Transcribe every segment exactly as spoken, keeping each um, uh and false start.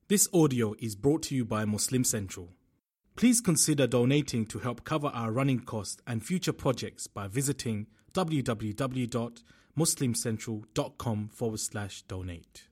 This audio is brought to you by Muslim Central. Please consider donating to help cover our running costs and future projects by visiting www.muslimcentral.com forward slash donate.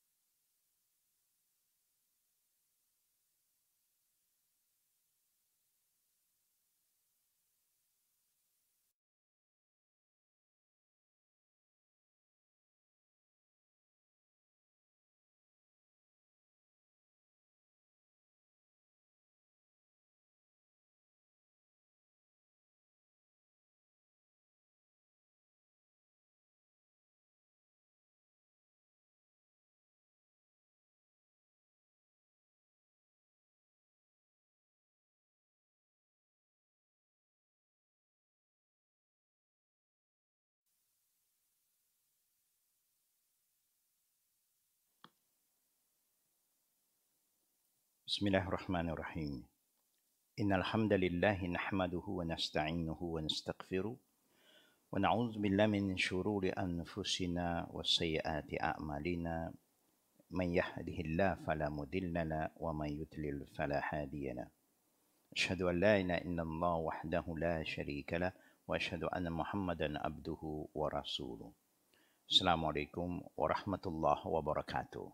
Bismillahirrahmanirrahim. Innal hamdalillah nahmaduhu wa nasta'inuhu wa nastaghfiruh wa na'udzu billahi min shururi anfusina wa sayyiati a'malina. Man yahdihillahu fala mudilla lahu wa man yudlil fala hadiya lahu. Asyhadu an la ilaha illallah wahdahu la syarika lahu wa asyhadu anna Muhammadan abduhu wa rasuluh. Assalamualaikum warahmatullahi wabarakatuh.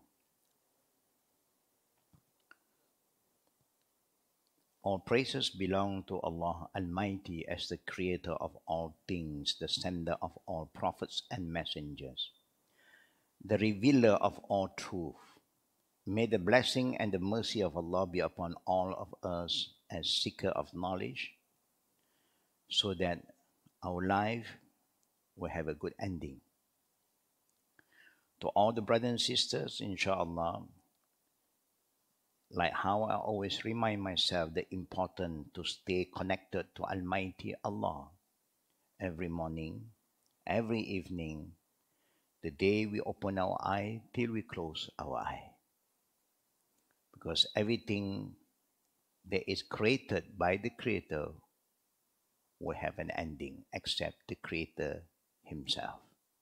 All praises belong to Allah Almighty as the creator of all things, the sender of all prophets and messengers, the revealer of all truth. May the blessing and the mercy of Allah be upon all of us as seeker of knowledge, so that our life will have a good ending. To all the brothers and sisters, inshallah, like how I always remind myself the importance to stay connected to Almighty Allah every morning, every evening, the day we open our eye till we close our eye. Because everything that is created by the Creator will have an ending except the Creator Himself.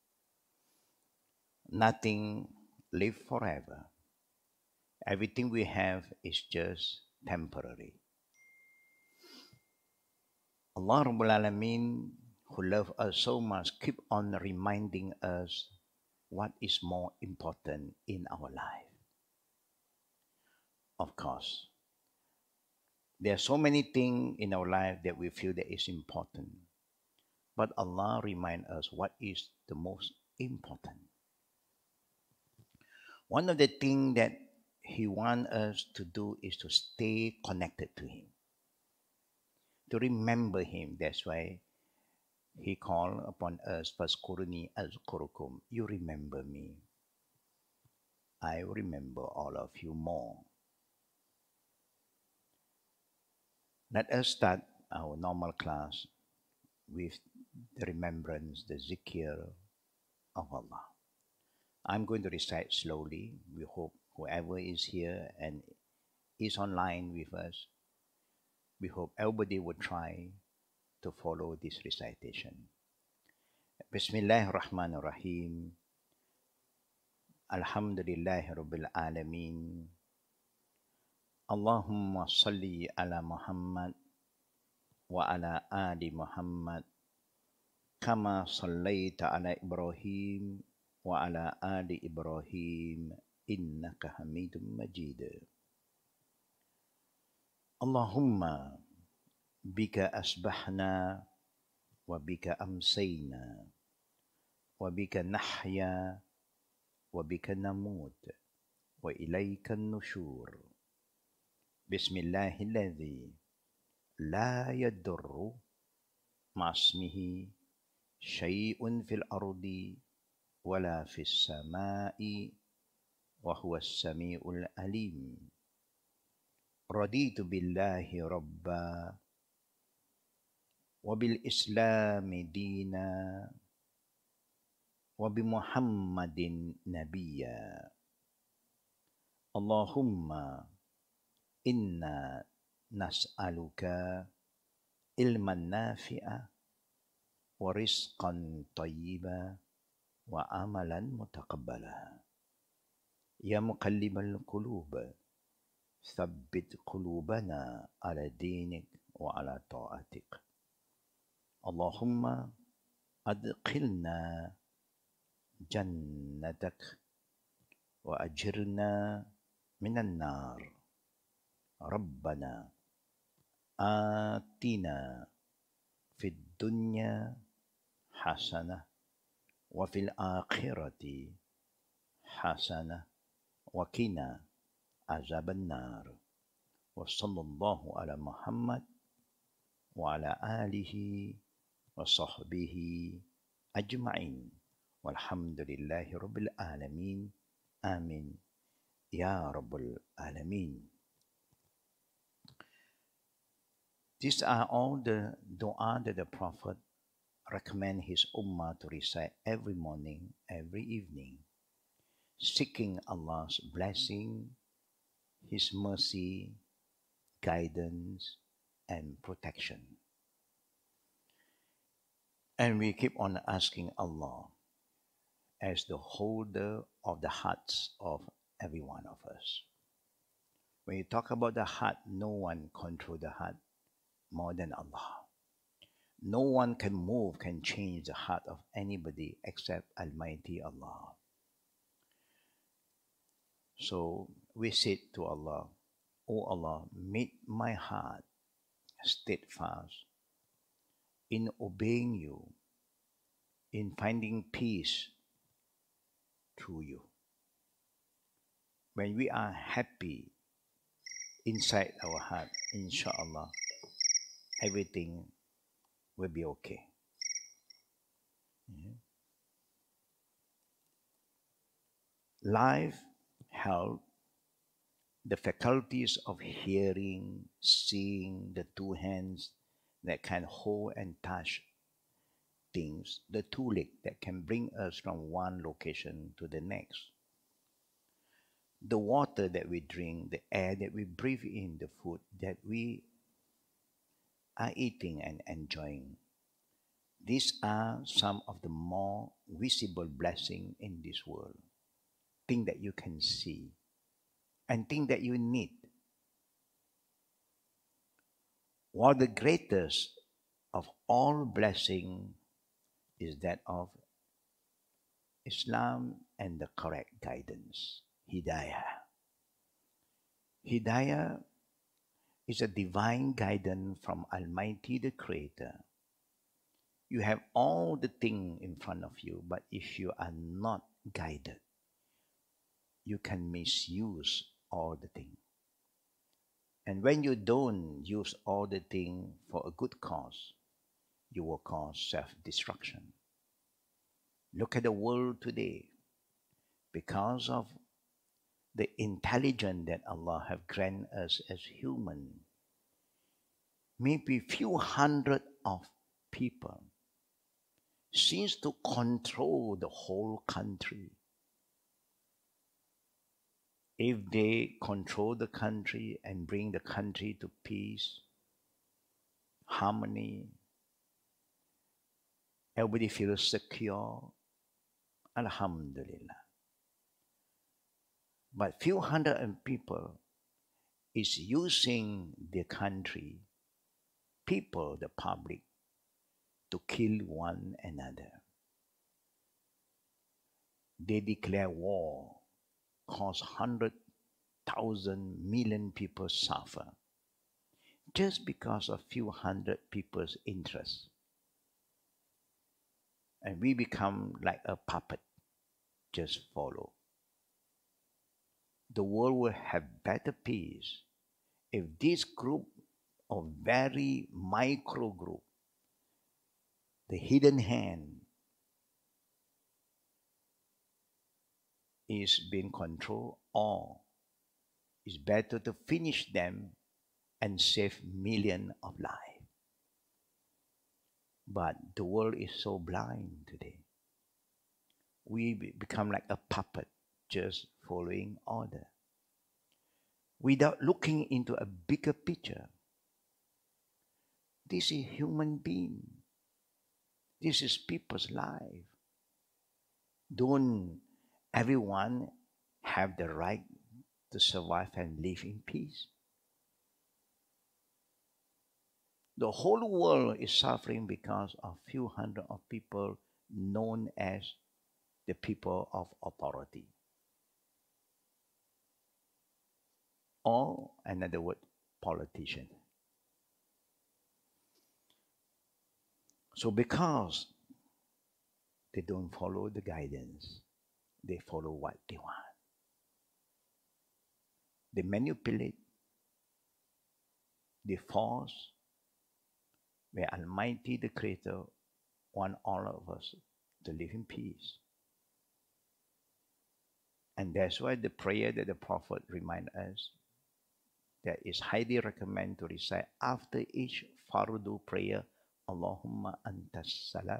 Nothing lives forever. Everything we have is just temporary. Allah Rabbul Alameen, who loves us so much, keep on reminding us what is more important in our life. Of course, there are so many things in our life that we feel that is important. But Allah reminds us what is the most important. One of the things that He wants us to do is to stay connected to Him, to remember Him. That's why He called upon us, Fazkuruni azkurukum. You remember me, I remember all of you more. Let us start our normal class with the remembrance, the zikr of Allah. I'm going to recite slowly. We hope whoever is here and is online with us, we hope everybody would try to follow this recitation. Bismillahirrahmanirrahim. Alhamdulillahi Rabbil Alameen. Allahumma salli ala Muhammad wa ala ali Muhammad kama sallaita ala Ibrahim wa ala ali Ibrahim innaka hamidum majid. Allahumma bika asbahna wa bika amsayna wa bika nahya wa bika namut wa ilayka nushur. Bismillahilladzi la yadurru ma'asmihi syai'un fil ardi wala fis sama'i wa huwa as-sami'ul alim. Raditu billahi rabba wa bil islami dina wa bi Muhammadin nabiyya. Allahumma inna nas'aluka ilman nafi'a wa rizqan tayyiba wa amalan mutaqabbala. يا مقلب القلوب ثبت قلوبنا على دينك وعلى طاعتك. اللهم أدخلنا جنتك وأجرنا من النار. ربنا آتنا في الدنيا حسنة وفي الآخرة حسنة وقنا عذاب النار. وصلى الله على محمد وعلى آله وصحبه أجمعين والحمد لله رب العالمين. آمين يا رب العالمين. These are all the dua that the Prophet recommend his ummah to recite every morning, every evening, seeking Allah's blessing, His mercy, guidance, and protection. And we keep on asking Allah as the holder of the hearts of every one of us. When you talk about the heart, no one controls the heart more than Allah. No one can move, can change the heart of anybody except Almighty Allah. So we said to Allah, "O Allah, make my heart steadfast in obeying you, in finding peace through you." When we are happy inside our heart, inshallah, everything will be okay. Yeah. Life, health, the faculties of hearing, seeing, the two hands that can hold and touch things, the two legs that can bring us from one location to the next, the water that we drink, the air that we breathe in, the food that we are eating and enjoying. These are some of the more visible blessings in this world. Things that you can see and things that you need. While the greatest of all blessings is that of Islam and the correct guidance, Hidayah. Hidayah is a divine guidance from Almighty the Creator. You have all the things in front of you, but if you are not guided, you can misuse all the things. And when you don't use all the things for a good cause, you will cause self-destruction. Look at the world today. Because of the intelligence that Allah have granted us as human, maybe few hundred of people seems to control the whole country. If they control the country and bring the country to peace, harmony, everybody feels secure, Alhamdulillah. But few hundred people is using the country, people, the public, to kill one another. They declare war, cause hundred thousand million people suffer, just because of few hundred people's interest. And we become like a puppet, just follow. The world will have better peace if this group of very micro group, the hidden hand, is being controlled, or it's better to finish them and save millions of lives. But the world is so blind today. We be- become like a puppet, just following order, without looking into a bigger picture. This is human being. This is people's life. Don't everyone have the right to survive and live in peace. The whole world is suffering because of few hundred of people known as the people of authority. Or, another word, politician. So because they don't follow the guidance, they follow what they want. They manipulate, they force, where Almighty, the Creator, want all of us to live in peace. And that's why the prayer that the Prophet reminds us that is highly recommended to recite after each fardu prayer, Allahumma antas salam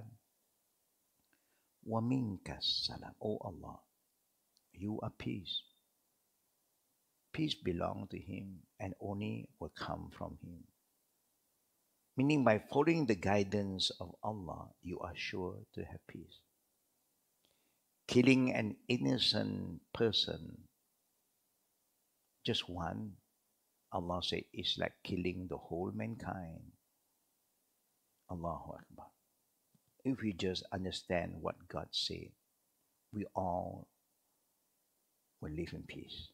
wa minkas salam. O Allah, you are peace. Peace belongs to Him and only will come from Him. Meaning by following the guidance of Allah, you are sure to have peace. Killing an innocent person, just one, Allah said, is like killing the whole mankind. Allahu Akbar. If we just understand what God said, we all will live in peace.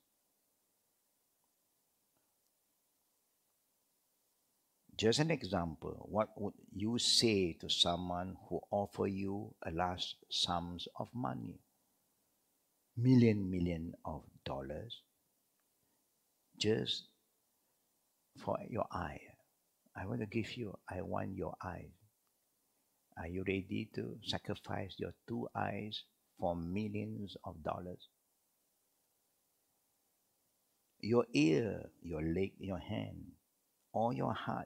Just an example, what would you say to someone who offer you a large sums of money? Million, million of dollars just for your eye. I want to give you, I want your eyes. Are you ready to sacrifice your two eyes for millions of dollars? Your ear, your leg, your hand, or your heart.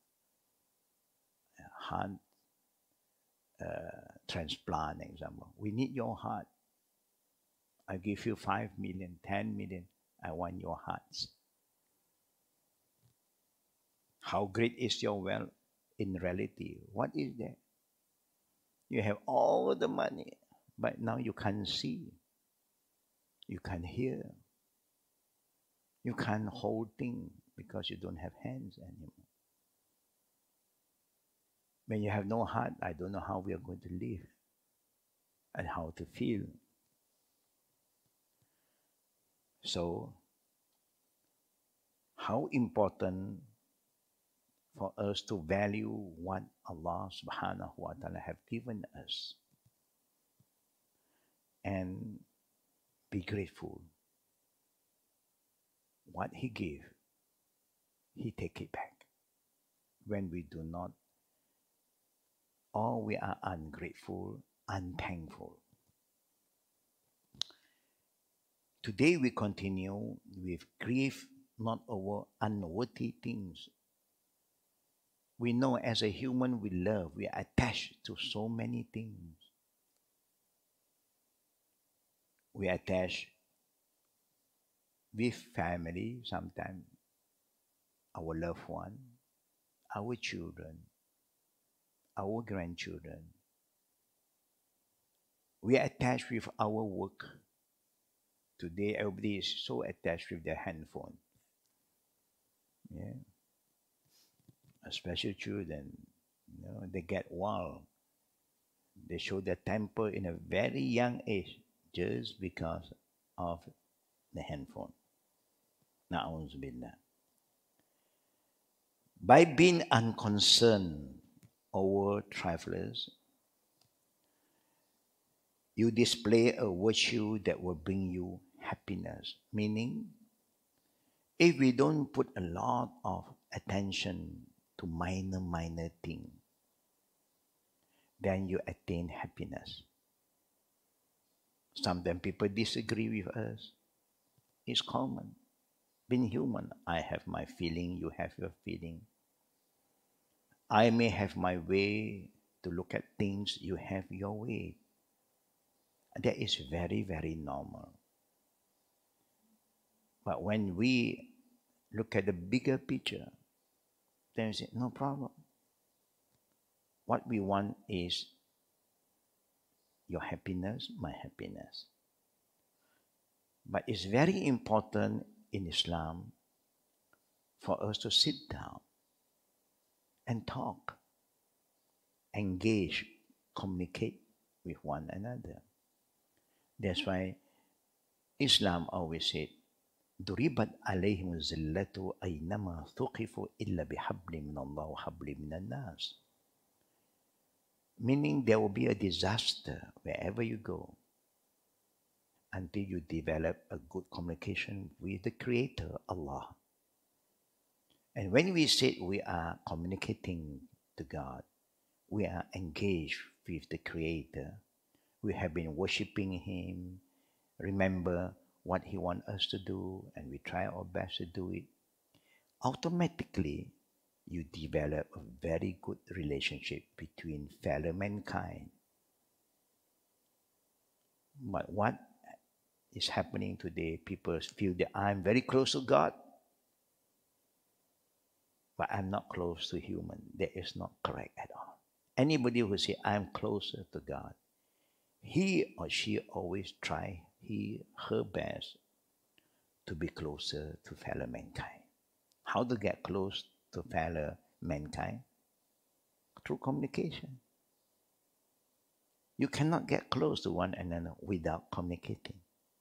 Heart uh, transplant example. We need your heart. I give you five million, ten million. I want your hearts. How great is your wealth in reality? What is that? You have all the money, but now you can't see. You can't hear. You can't hold things because you don't have hands anymore. When you have no heart, I don't know how we are going to live and how to feel. So, how important for us to value what Allah subhanahu wa ta'ala have given us and be grateful. What He gave, He take it back. When we do not, or we are ungrateful, unthankful. Today we continue with grief not over unworthy things. We know as a human we love, we are attached to so many things. We are attached with family, sometimes our loved one, our children, our grandchildren. We are attached with our work. Today, everybody is so attached with their handphone. Yeah. Especially children, you know, they get wild. They show their temper in a very young age just because of the handphone. Na'udzu billah. By being unconcerned over travelers, you display a virtue that will bring you happiness. Meaning, if we don't put a lot of attention to minor, minor things, then you attain happiness. Sometimes people disagree with us. It's common. Being human, I have my feeling, you have your feeling. I may have my way to look at things, you have your way. That is very, very normal. But when we look at the bigger picture, then we say, no problem. What we want is your happiness, my happiness. But it's very important in Islam for us to sit down and talk, engage, communicate with one another. That's why Islam always said, ضربت عليهم الذلة أينما ثقفوا إلا بحبل من الله وحبل من الناس. Meaning there will be a disaster wherever you go until you develop a good communication with the Creator, Allah. And when we say we are communicating to God, we are engaged with the Creator. We have been worshiping Him. Remember what He wants us to do, and we try our best to do it. Automatically, you develop a very good relationship between fellow mankind. But what is happening today, people feel that I'm very close to God, but I'm not close to human. That is not correct at all. Anybody who say I'm closer to God, he or she always try he her best to be closer to fellow mankind. How to get close to fellow mankind? Through communication. You cannot get close to one another without communicating.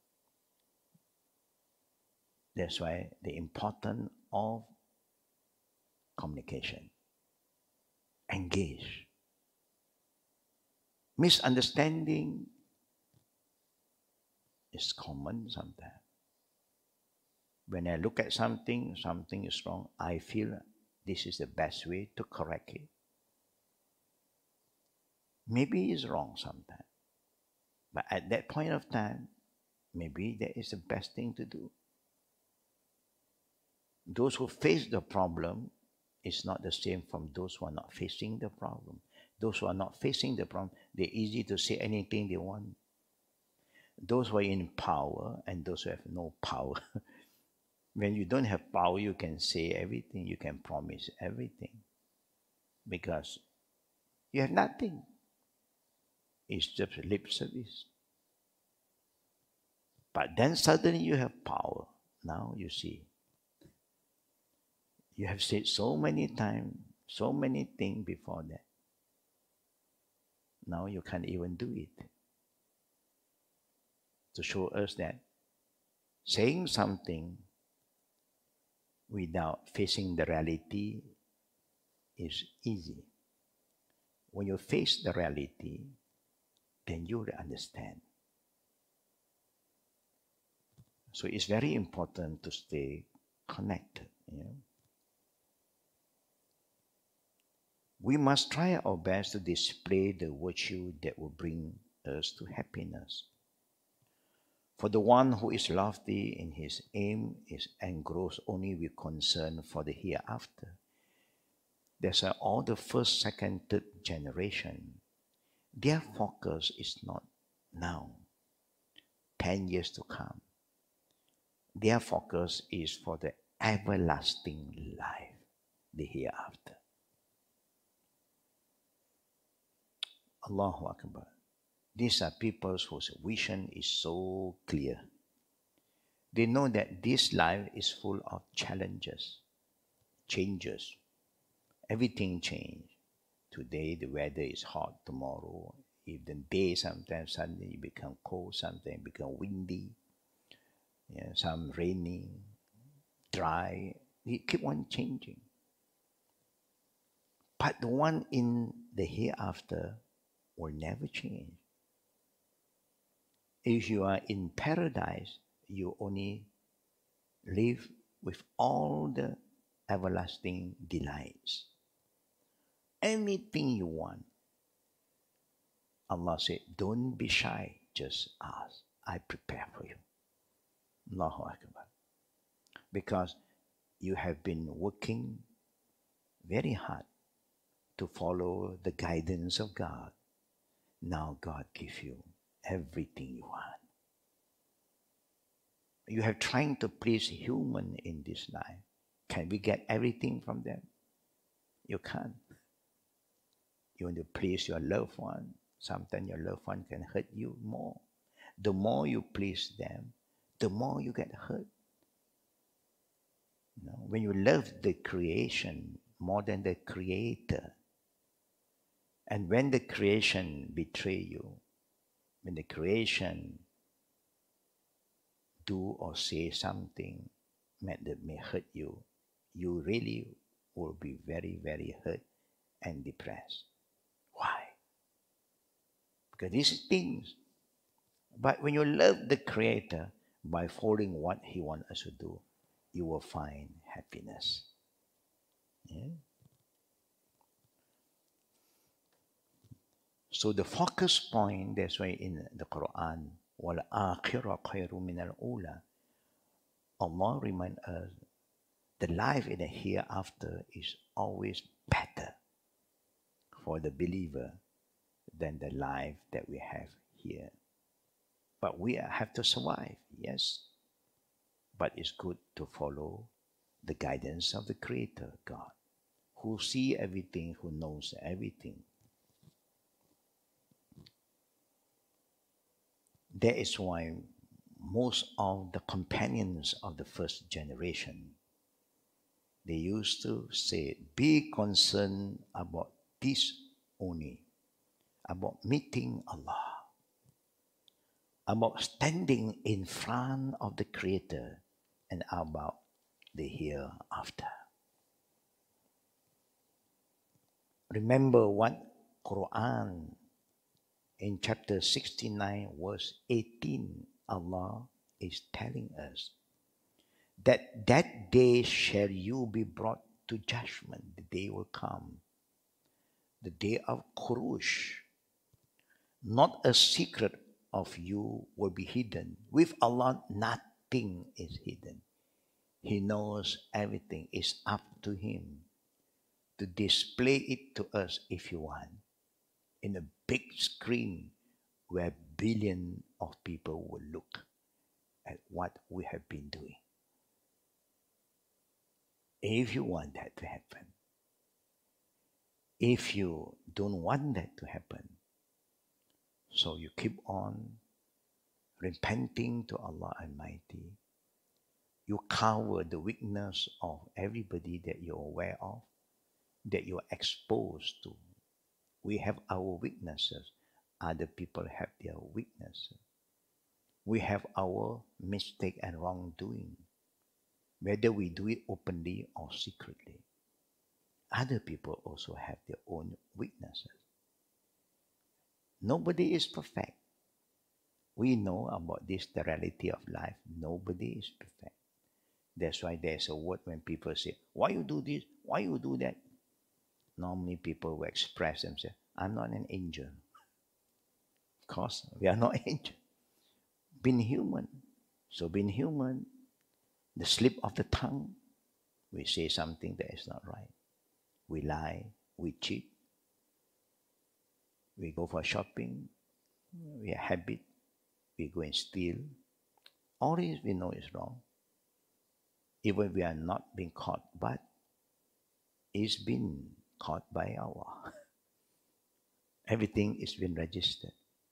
That's why the importance of communication. Engage. Misunderstanding is common sometimes. When I look at something, something is wrong, I feel this is the best way to correct it. Maybe it's wrong sometimes. But at that point of time, maybe that is the best thing to do. Those who face the problem is not the same from those who are not facing the problem. Those who are not facing the problem, they're easy to say anything they want. Those who are in power and those who have no power. When you don't have power, you can say everything, you can promise everything. Because you have nothing. It's just lip service. But then suddenly you have power. Now you see. You have said so many times, so many things before that. Now you can't even do it. To show us that saying something without facing the reality is easy. When you face the reality, then you will understand. So it's very important to stay connected. You know? We must try our best to display the virtue that will bring us to happiness. For the one who is lofty in his aim is engrossed only with concern for the hereafter. That's why all the first, second, third generation, their focus is not now, ten years to come. Their focus is for the everlasting life, the hereafter. Allahu Akbar. These are people whose vision is so clear. They know that this life is full of challenges, changes. Everything changes. Today the weather is hot, tomorrow, if the day sometimes suddenly become cold, sometimes become windy, yeah, some raining, dry. It keep on changing. But the one in the hereafter will never change. If you are in paradise, you only live with all the everlasting delights. Anything you want. Allah said, don't be shy, just ask. I prepare for you. Allahu Akbar. Because you have been working very hard to follow the guidance of God. Now God gives you everything you want. You have trying to please human in this life. Can we get everything from them? You can't. You want to please your loved one. Sometimes your loved one can hurt you more. The more you please them, the more you get hurt. You know, when you love the creation more than the creator, and when the creation betray you, when the creation do or say something that may hurt you, you really will be very, very hurt and depressed. Why? Because these things. But when you love the Creator by following what He wants us to do, you will find happiness. Yeah? So the focus point, that's why in the Quran, وَالْآخِرَةُ خَيْرٌ مِنَ الْأُولَى, Allah reminds us the life in the hereafter is always better for the believer than the life that we have here. But we have to survive, yes. But it's good to follow the guidance of the Creator, God, who sees everything, who knows everything. That is why most of the companions of the first generation, they used to say, be concerned about this only, about meeting Allah, about standing in front of the Creator, and about the hereafter. Remember what Quran in chapter sixty-nine, verse eighteen, Allah is telling us that that day shall you be brought to judgment. The day will come, the day of Khuruj. Not a secret of you will be hidden. With Allah, nothing is hidden. He knows everything. It's up to Him to display it to us if you want, in a big screen where billions of people will look at what we have been doing. If you want that to happen. If you don't want that to happen, so you keep on repenting to Allah Almighty. You cover the weakness of everybody that you're aware of, that you're exposed to. We have our weaknesses. Other people have their weaknesses. We have our mistake and wrongdoing, whether we do it openly or secretly. Other people also have their own weaknesses. Nobody is perfect. We know about this, the reality of life. Nobody is perfect. That's why there's a word when people say, why you do this? Why you do that? Normally people will express themselves, I'm not an angel. Of course, we are not angels. Being human. So being human, the slip of the tongue, we say something that is not right. We lie, we cheat, we go for shopping, we have habit, we go and steal. All this we know is wrong. Even we are not being caught, but it's been caught by Allah. Everything is been registered.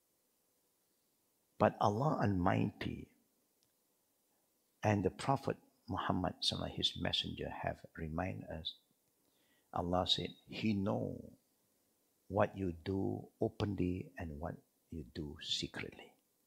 But Allah Almighty and the Prophet Muhammad, his messenger, have reminded us. Allah said, He knows what you do openly and what you do secretly.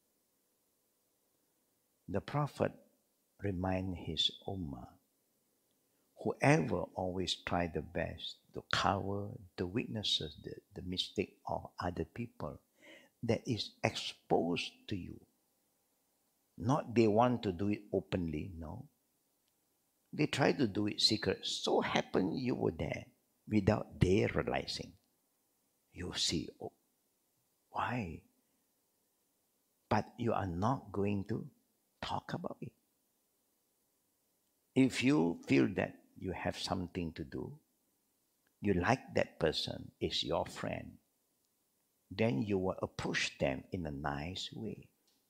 The Prophet reminded his ummah, whoever always try the best to cover the weaknesses, the, the mistake of other people that is exposed to you. Not they want to do it openly, no. They try to do it secret. So happen you were there without their realizing. You see, oh, why? But you are not going to talk about it. If you feel that you have something to do, you like that person, is your friend, then you will approach them in a nice way,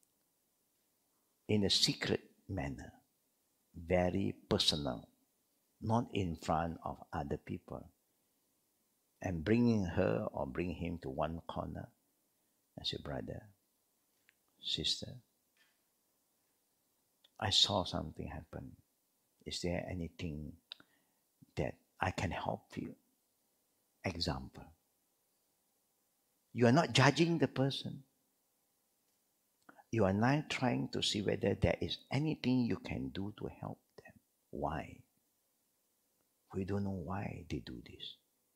in a secret manner, very personal, not in front of other people, and bringing her or bring him to one corner and say, brother, sister, I saw something happen. Is there anything that I can help you? Example. You are not judging the person. You are not trying to see whether there is anything you can do to help them. Why? We don't know why they do this.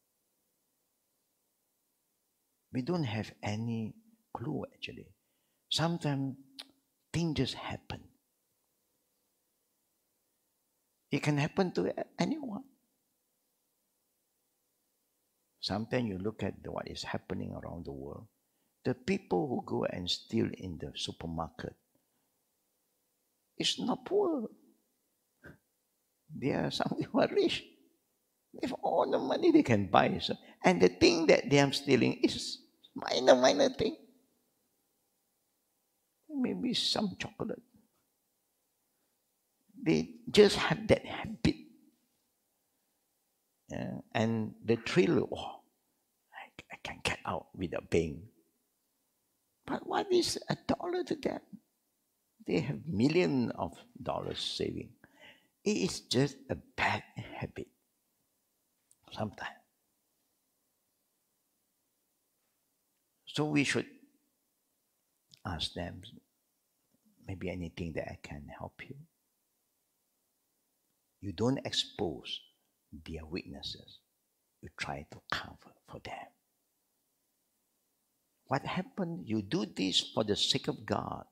We don't have any clue actually. Sometimes things just happen. It can happen to anyone. Sometimes you look at what is happening around the world. The people who go and steal in the supermarket, it's not poor. There are some who are rich. They have all the money they can buy. So, and the thing that they are stealing is minor, minor thing. Maybe some chocolate. They just have that habit. Yeah? And the thrill, oh, I, I can get out without paying. But what is a dollar to them? They have millions of dollars saving. It is just a bad habit. Sometimes. So we should ask them, maybe anything that I can help you. You don't expose their weaknesses. You try to cover for them. What happened? You do this for the sake of God.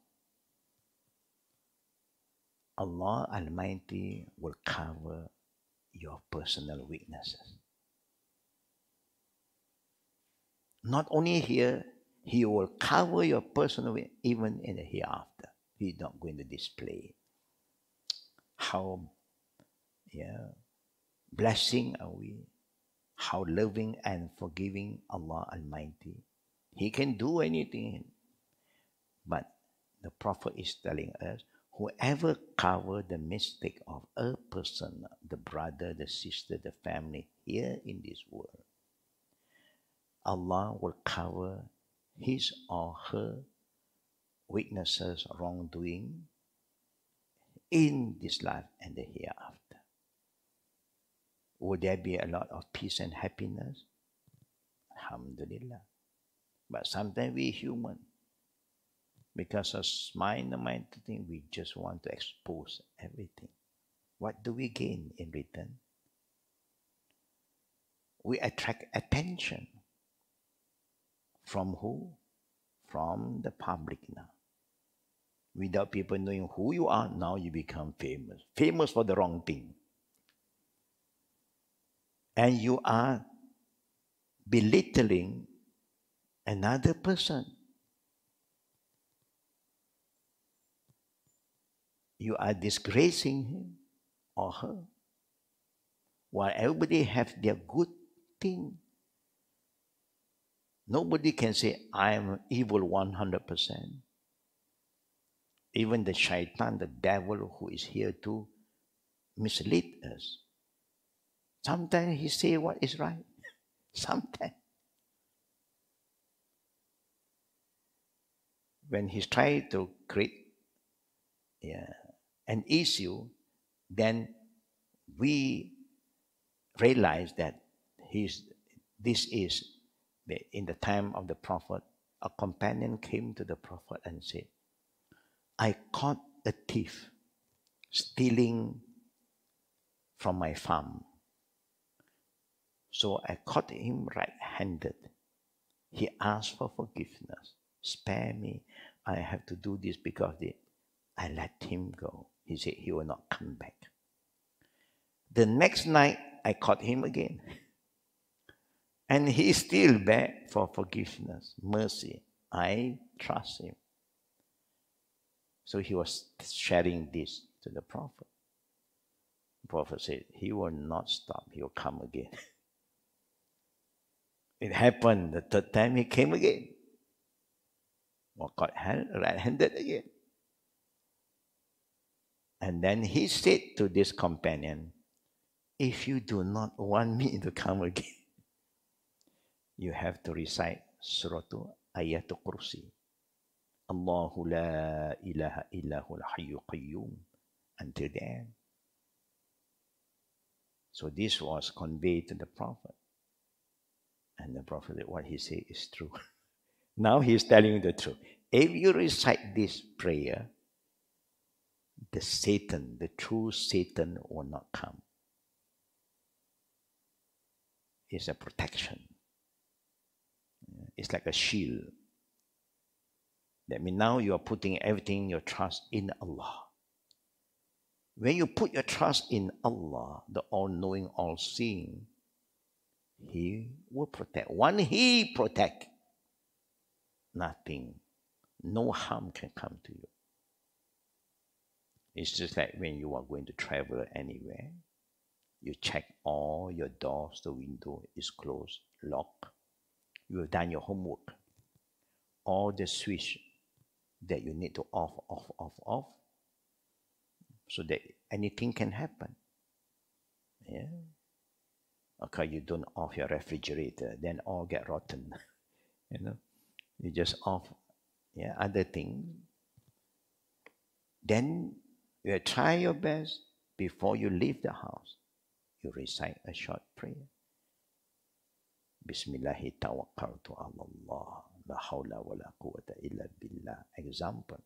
Allah Almighty will cover your personal weaknesses. Not only here, He will cover your personal weakness even in the hereafter. He's not going to display how yeah, blessing are we, how loving and forgiving Allah Almighty. He can do anything. But the Prophet is telling us, whoever cover the mistake of a person, the brother, the sister, the family here in this world, Allah will cover his or her weaknesses, wrongdoing in this life and the hereafter. Would there be a lot of peace and happiness? Alhamdulillah. But sometimes we human, because of minor, minor thing, we just want to expose everything. What do we gain in return? We attract attention. From who? From the public now. Without people knowing who you are, now you become famous. Famous for the wrong thing. And you are belittling another person. You are disgracing him or her. While everybody have their good thing. Nobody can say, I am evil one hundred percent. Even the shaitan, the devil who is here to mislead us. Sometimes he say what is right. Sometimes. When he's trying to create yeah, an issue, then we realize that he's, this is, the, in the time of the Prophet, a companion came to the Prophet and said, I caught a thief stealing from my farm. So I caught him right-handed. He asked for forgiveness. Spare me. I have to do this because the, I let him go. He said he will not come back. The next night, I caught him again. And he still begged for forgiveness, mercy. I trust him. So he was sharing this to the Prophet. The Prophet said, he will not stop. He will come again. It happened the third time he came again. Or got right-handed again. And then he said to this companion, if you do not want me to come again, you have to recite Surah Ayatul Kursi. Allahu la ilaha illahu al-hayyu qayyum. until the end. So this was conveyed to the Prophet. And the Prophet said, what he said is true. Now he's telling you the truth. If you recite this prayer, the Satan, the true Satan will not come. It's a protection. It's like a shield. That means now you are putting everything, your trust in Allah. When you put your trust in Allah, the all-knowing, all-seeing, He will protect. When He protect, nothing, no harm can come to you. It's just like when you are going to travel anywhere, you check all your doors, the window is closed, locked. You have done your homework. All the switch that you need to off, off, off, off, so that anything can happen. Yeah. Okay, you don't off your refrigerator, then all get rotten. You know, you just off, yeah, other thing. Then you try your best before you leave the house. You recite a short prayer. Bismillahi tawakkaltu ala Allah, la hawla wa la quwwata illa billah. Example.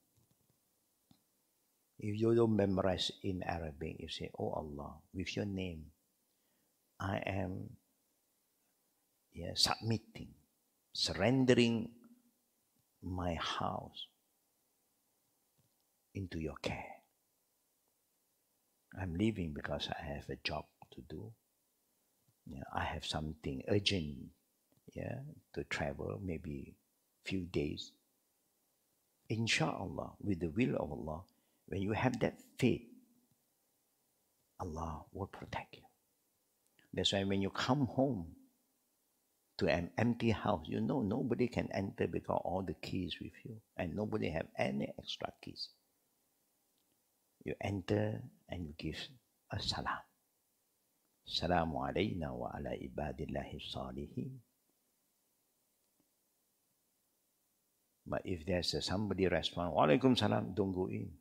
If you don't memorize in Arabic, you say, oh Allah, with your name, I am yeah, submitting, surrendering my house into your care. I'm leaving because I have a job to do. Yeah, I have something urgent, yeah, to travel, maybe few days. Inshallah, with the will of Allah, when you have that faith, Allah will protect you. That's why when you come home to an empty house, you know nobody can enter because all the keys with you, and nobody have any extra keys. You enter and you give a salam. Salamu alayna wa ala ibadillahi salihin. But if there's a somebody respond, wa alaikum salam, don't go in.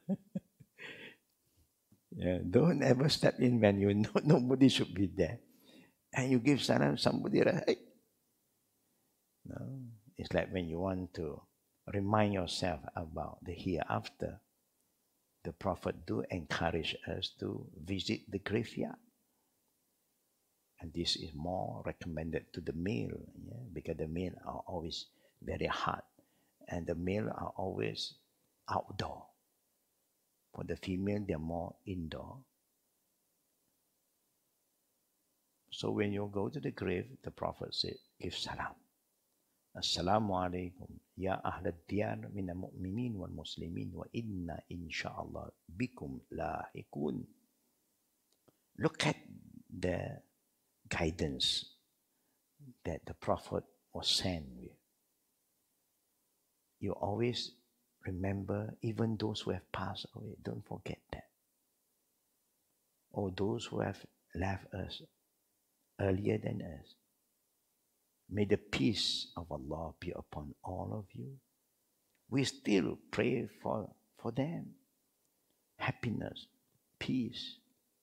Yeah, don't ever step in when you know nobody should be there. And you give salam, somebody, hey. No, it's like when you want to remind yourself about the hereafter. The Prophet do encourage us to visit the graveyard. And this is more recommended to the male, yeah, because the male are always very hard, and the male are always outdoor. For the female, they're more indoor. So when you go to the grave, the Prophet said, give salam. Assalamu alaikum, ya ahlad diyar min al-mu'minin wal-muslimin wa inna insha'Allah bikum lahikun. Look at the guidance that the Prophet was sent with. You always remember, even those who have passed away, don't forget that. Or those who have left us earlier than us. May the peace of Allah be upon all of you. We still pray for, for them. Happiness, peace.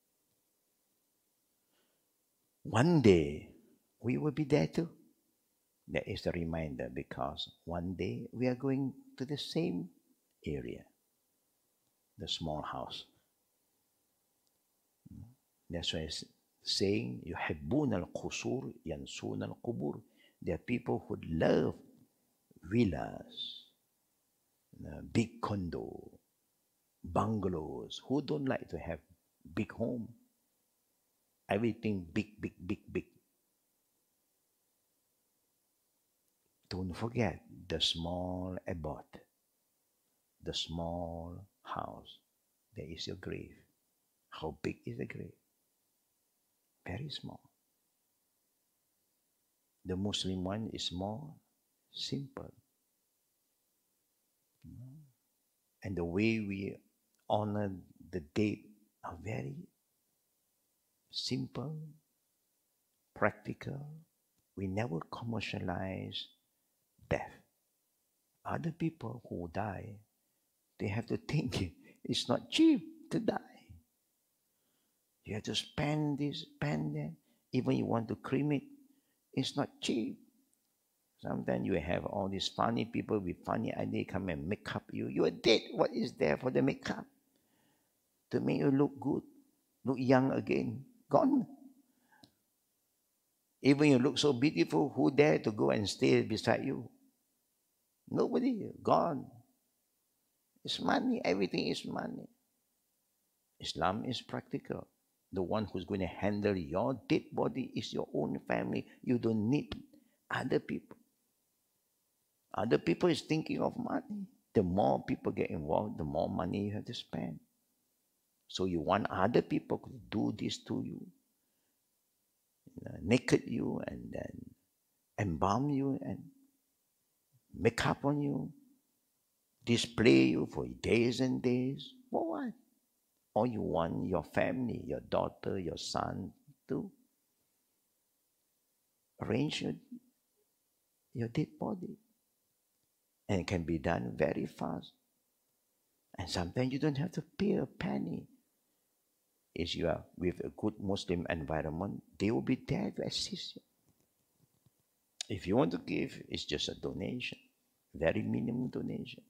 One day, we will be there too. That is a reminder, because one day we are going to the same area, the small house. That's why it's saying, يُحِبُّونَ الْقُصُورِ يَنْسُونَ الْقُبُورِ. There are people who love villas, uh, big condo, bungalows. Who don't like to have big home? Everything big, big, big, big. Don't forget the small abode, the small house. There is your grave. How big is the grave? Very small. The Muslim one is more simple. And the way we honor the date are very simple, practical. We never commercialize death. Other people who die, they have to think it's not cheap to die. You have to spend this, spend that. Even you want to cremate, it's not cheap. Sometimes you have all these funny people with funny ideas come and make up you. You are dead. What is there for the makeup? To make you look good, look young again. Gone. Even you look so beautiful, who dare to go and stay beside you? Nobody. Gone. It's money. Everything is money. Islam is practical. The one who's going to handle your dead body is your own family. You don't need other people. Other people is thinking of money. The more people get involved, the more money you have to spend. So you want other people to do this to you, you know, naked you, and then embalm you and make up on you, display you for days and days. For what? Or you want your family, your daughter, your son to arrange your, your dead body. And it can be done very fast. And sometimes you don't have to pay a penny. If you are with a good Muslim environment, they will be there to assist you. If you want to give, it's just a donation. Very minimum donation.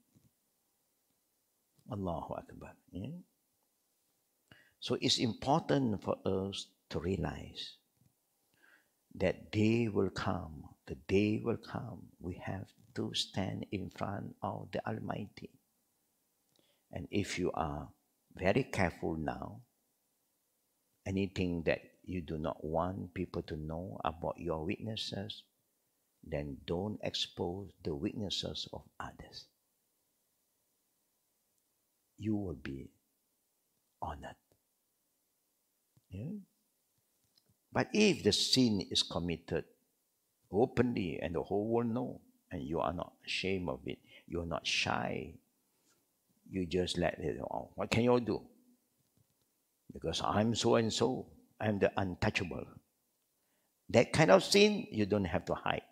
Allahu Akbar. Yeah? So it's important for us to realize that day will come, the day will come, we have to stand in front of the Almighty. And if you are very careful now, anything that you do not want people to know about your weaknesses, then don't expose the weaknesses of others. You will be honored. Yeah? But if the sin is committed openly and the whole world knows, and you are not ashamed of it, you are not shy, you just let it on. What can you do? Because I'm so and so, I'm the untouchable. That kind of sin, you don't have to hide.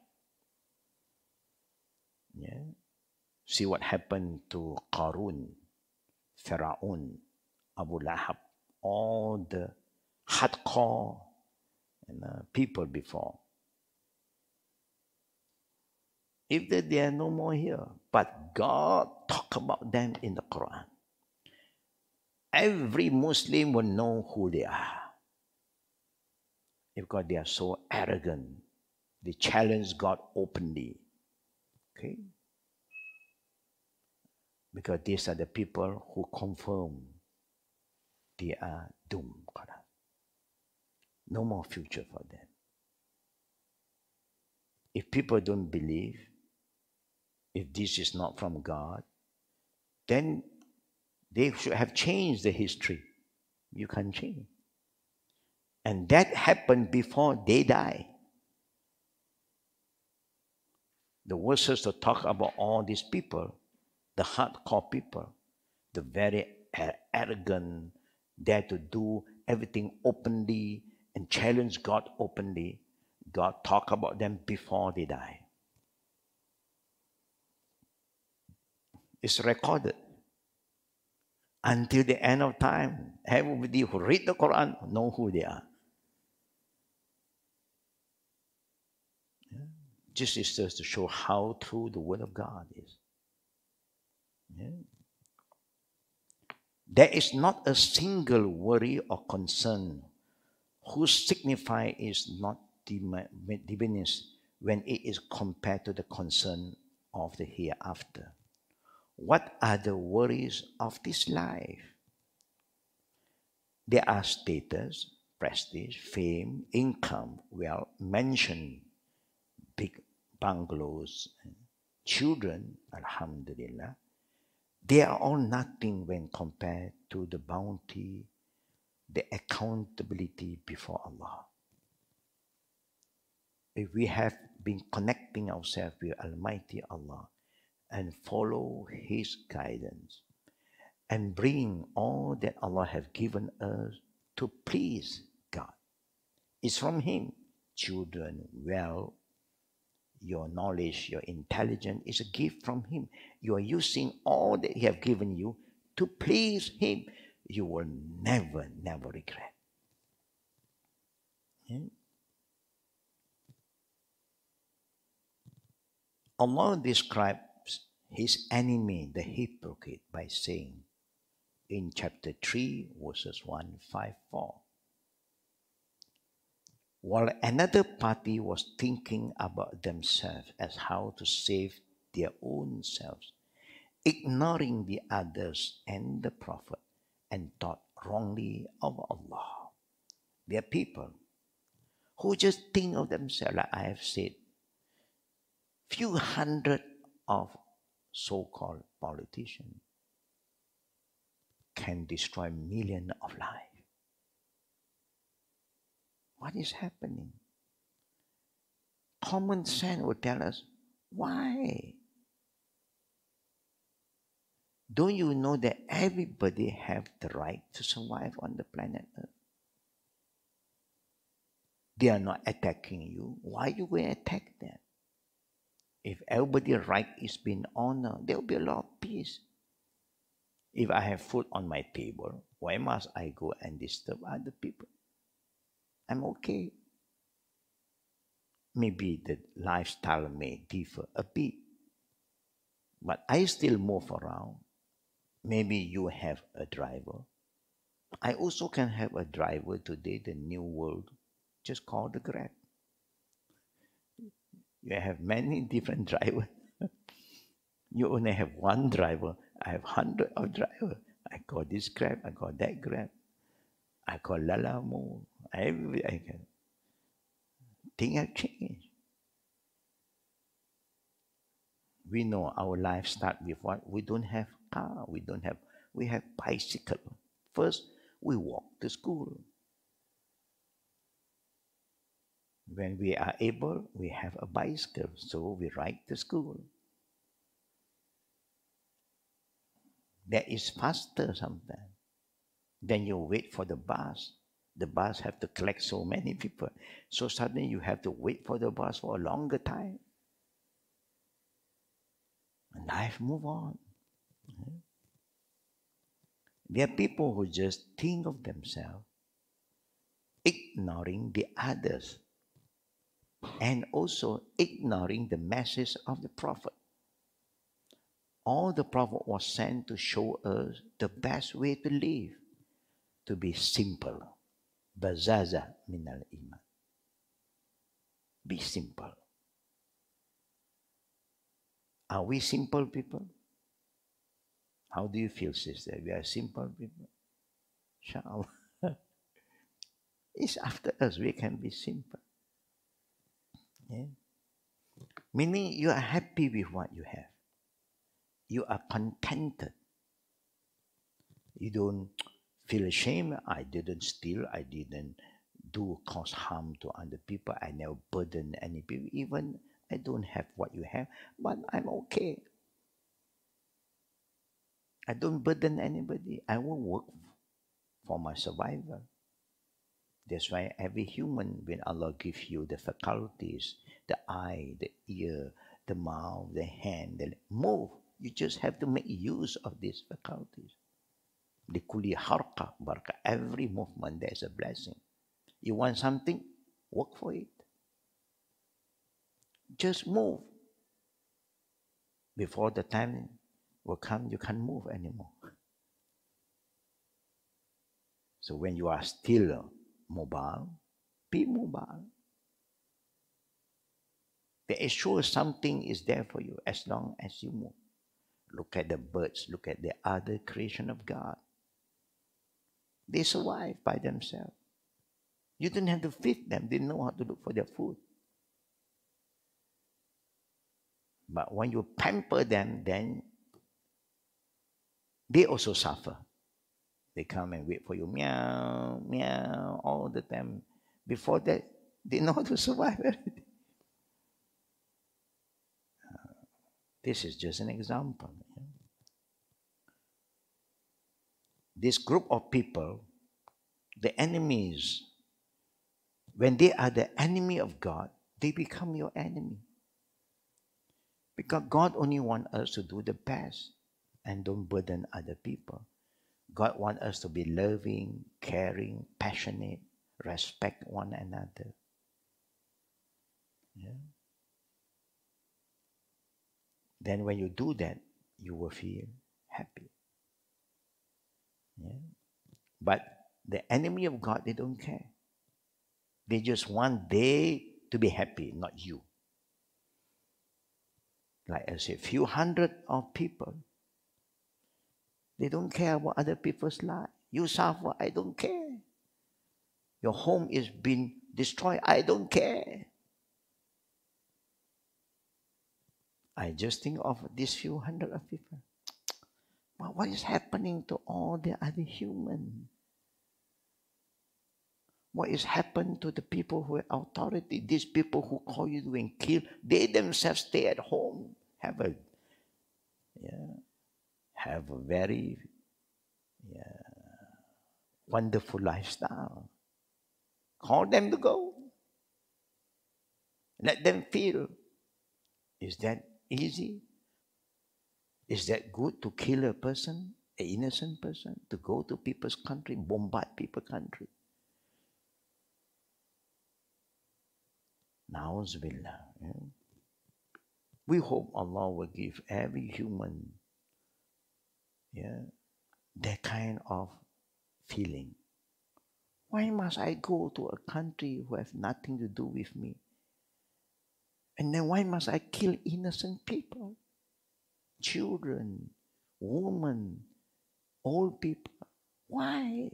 Yeah? See what happened to Qarun, Pharaoh, Abu Lahab, all the hardcore and, uh, people before. If they, they are no more here, but God talk about them in the Quran. Every Muslim will know who they are. Because they are so arrogant. They challenge God openly. Okay? Because these are the people who confirm they are doomed. No more future for them. If people don't believe, if this is not from God, then they should have changed the history. You can't change. And that happened before they die. The verses to talk about all these people, the hardcore people, the very arrogant, dare to do everything openly and challenge God openly, God talk about them before they die. It's recorded. Until the end of time, everybody who read the Quran know who they are. Yeah. This is just to show how true the Word of God is. Yeah. There is not a single worry or concern whose signify is not diminished when it is compared to the concern of the hereafter. What are the worries of this life? There are status, prestige, fame, income, wealth, mansion, big bungalows, children, alhamdulillah. They are all nothing when compared to the bounty, the accountability before Allah. If we have been connecting ourselves with Almighty Allah and follow His guidance and bring all that Allah has given us to please God, it's from Him. Children, wealth, your knowledge, your intelligence is a gift from Him. You are using all that He has given you to please Him. you will never, never regret. Yeah? Allah describes his enemy, the hypocrite, by saying in chapter three, verses one, five, four, while another party was thinking about themselves as how to save their own selves, ignoring the others and the Prophet, and thought wrongly of Allah. There are people who just think of themselves, like I have said, few hundred of so-called politicians can destroy millions of lives. What is happening? Common sense will tell us, why? Don't you know that everybody have the right to survive on the planet Earth? They are not attacking you. Why are you going to attack them? If everybody's right is being honored, there will be a lot of peace. If I have food on my table, why must I go and disturb other people? I'm okay. Maybe the lifestyle may differ a bit, but I still move around. Maybe you have a driver. I also can have a driver today, the new world, just call the Grab. You have many different drivers. You only have one driver. I have hundred of drivers. I call this Grab, I call that Grab. I call Lalamove. Every I can. Things have changed. We know our life starts with what? We don't have car. We don't have. We have bicycle. First, we walk to school. When we are able, we have a bicycle, so we ride to school. That is faster sometimes. Then you wait for the bus. The bus have to collect so many people. So suddenly you have to wait for the bus for a longer time. And life move on. There are people who just think of themselves, ignoring the others, and also ignoring the message of the Prophet. All the Prophet was sent to show us the best way to live, to be simple. Bazaza minal iman. Be simple. Are we simple people? How do you feel, sister? We are simple people? Inshallah. It's after us we can be simple. Yeah? Meaning you are happy with what you have. You are contented. You don't feel ashamed. I didn't steal. I didn't do cause harm to other people. I never burden any people. Even I don't have what you have, but I'm okay. I don't burden anybody. I will work for my survival. That's why every human, when Allah gives you the faculties, the eye, the ear, the mouth, the hand, the move, you just have to make use of these faculties. Likuli harqa baraka. Every movement there's a blessing. You want something, work for it. Just move. Before the time will come, you can't move anymore. So when you are still mobile, be mobile. They assure something is there for you as long as you move. Look at the birds, look at the other creation of God. They survive by themselves. You don't have to feed them. They know how to look for their food. But when you pamper them, then they also suffer. They come and wait for you, meow, meow, all the time. Before that, they know how to survive everything. Uh, this is just an example. This group of people, the enemies, when they are the enemy of God, they become your enemy. Because God only wants us to do the best and don't burden other people. God wants us to be loving, caring, passionate, respect one another. Yeah. Then when you do that, you will feel happy. Yeah. But the enemy of God, they don't care. They just want they to be happy, not you. Like I said, few hundred of people, they don't care about other people's life. You suffer, I don't care. Your home is being destroyed, I don't care. I just think of these few hundred of people. But what is happening to all the other humans? What is happening to the people who have authority? These people who call you and kill, they themselves stay at home, have a, yeah, have a very yeah, wonderful lifestyle. Call them to go. Let them feel. Is that easy? Is that good to kill a person, an innocent person, to go to people's country, bombard people's country? Na'uzubillah. Yeah. We hope Allah will give every human yeah, that kind of feeling. Why must I go to a country who has nothing to do with me? And then why must I kill innocent people? Children, women, old people. Why?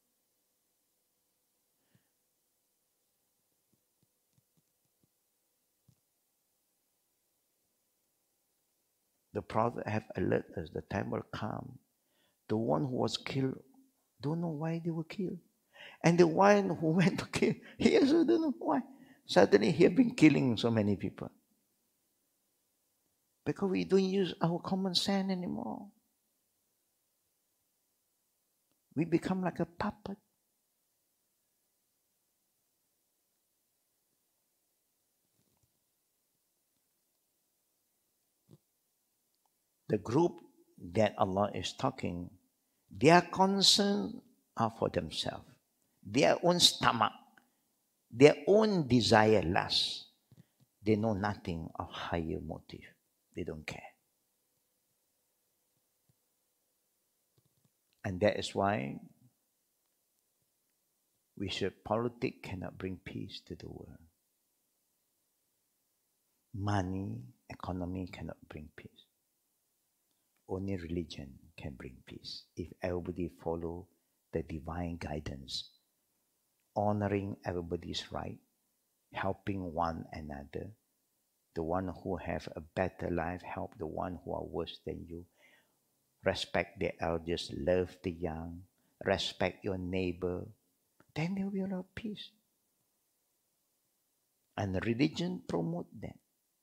The Prophet have alerted us, the time will come. The one who was killed, don't know why they were killed. And the one who went to kill, he also don't know why. Suddenly he have been killing so many people. Because we don't use our common sense anymore. We become like a puppet. The group that Allah is talking, their concern are for themselves, their own stomach, their own desire lust. They know nothing of higher motive. They don't care. And that is why we said politics cannot bring peace to the world. Money, economy cannot bring peace. Only religion can bring peace if everybody follow the divine guidance, honoring everybody's right, helping one another. The one who have a better life, help the one who are worse than you. Respect the elders, love the young, respect your neighbor. Then there will be a lot of peace. And religion promote that.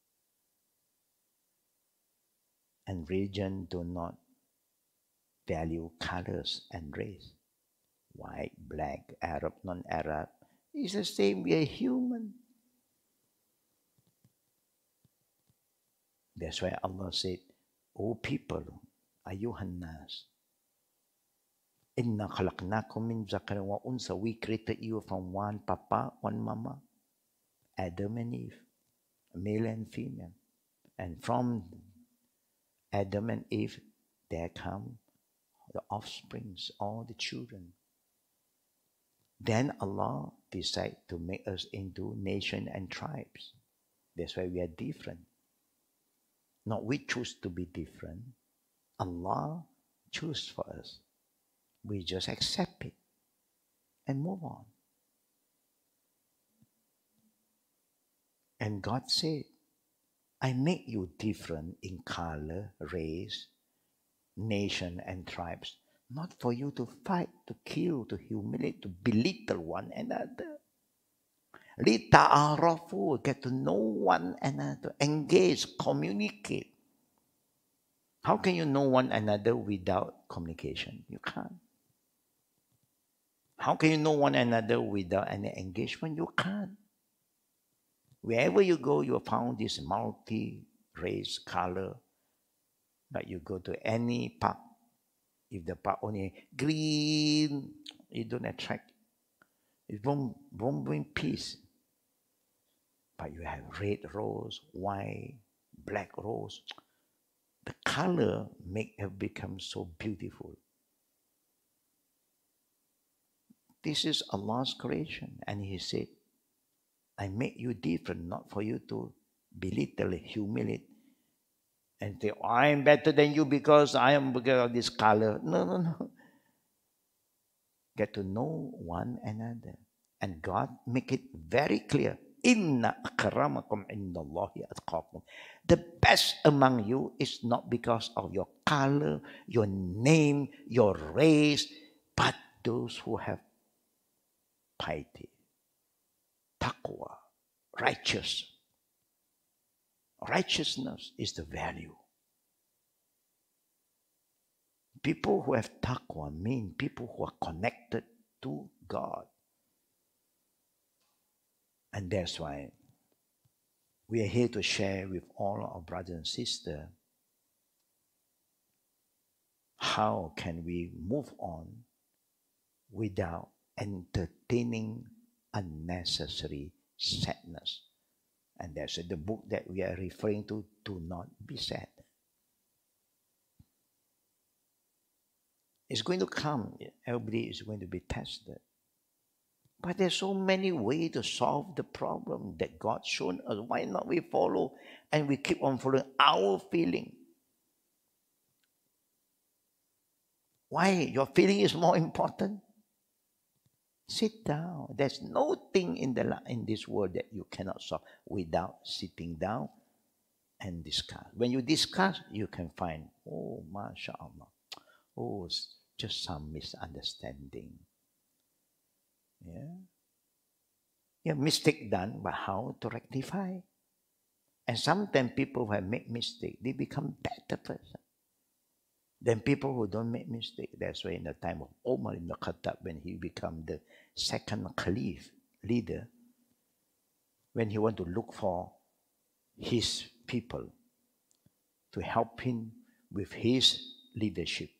And religion do not value colors and race. White, black, Arab, non-Arab. It's the same, we are human. That's why Allah said, O people, ayuhan nas, inna khalaqnakum min zakarin wa unsa. We created you from one papa, one mama, Adam and Eve, male and female. And from Adam and Eve, there come the offsprings, all the children. Then Allah decided to make us into nation and tribes. That's why we are different. Not we choose to be different. Allah choose for us. We just accept it and move on. And God said, I make you different in color, race, nation, and tribes, not for you to fight, to kill, to humiliate, to belittle one another. Lita'arafu, get to know one another, engage, communicate. How can you know one another without communication? You can't. How can you know one another without any engagement? You can't. Wherever you go, you found this multi-race color. Like you go to any park, If the part only green, it don't attract. It won't, won't bring peace. But you have red rose, white, black rose. The color make it become so beautiful. This is Allah's creation. And He said, I make you different, not for you to belittle, humiliate, and say, oh, I'm better than you because I am because of this color. No, no, no. Get to know one another. And God make it very clear. Inna akramakum indallahi atqakum. The best among you is not because of your color, your name, your race, but those who have piety, taqwa, righteous. Righteousness is the value. People who have taqwa mean people who are connected to God. And that's why we are here to share with all our brothers and sisters how can we move on without entertaining unnecessary sadness. And that's the book that we are referring to, Do Not Be Sad. It's going to come. Everybody is going to be tested. But there's so many ways to solve the problem that God shown us. Why not we follow and we keep on following our feeling? Why? Your feeling is more important? Sit down. There's no thing in the in this world that you cannot solve without sitting down and discuss. When you discuss, you can find, oh, mashallah, oh, it's just some misunderstanding. Yeah. Yeah, mistake done, but how to rectify? And sometimes people who have made mistake, they become better person than people who don't make mistake. That's why in the time of Umar ibn Khattab, when he became the second caliph leader, when he wanted to look for his people to help him with his leadership.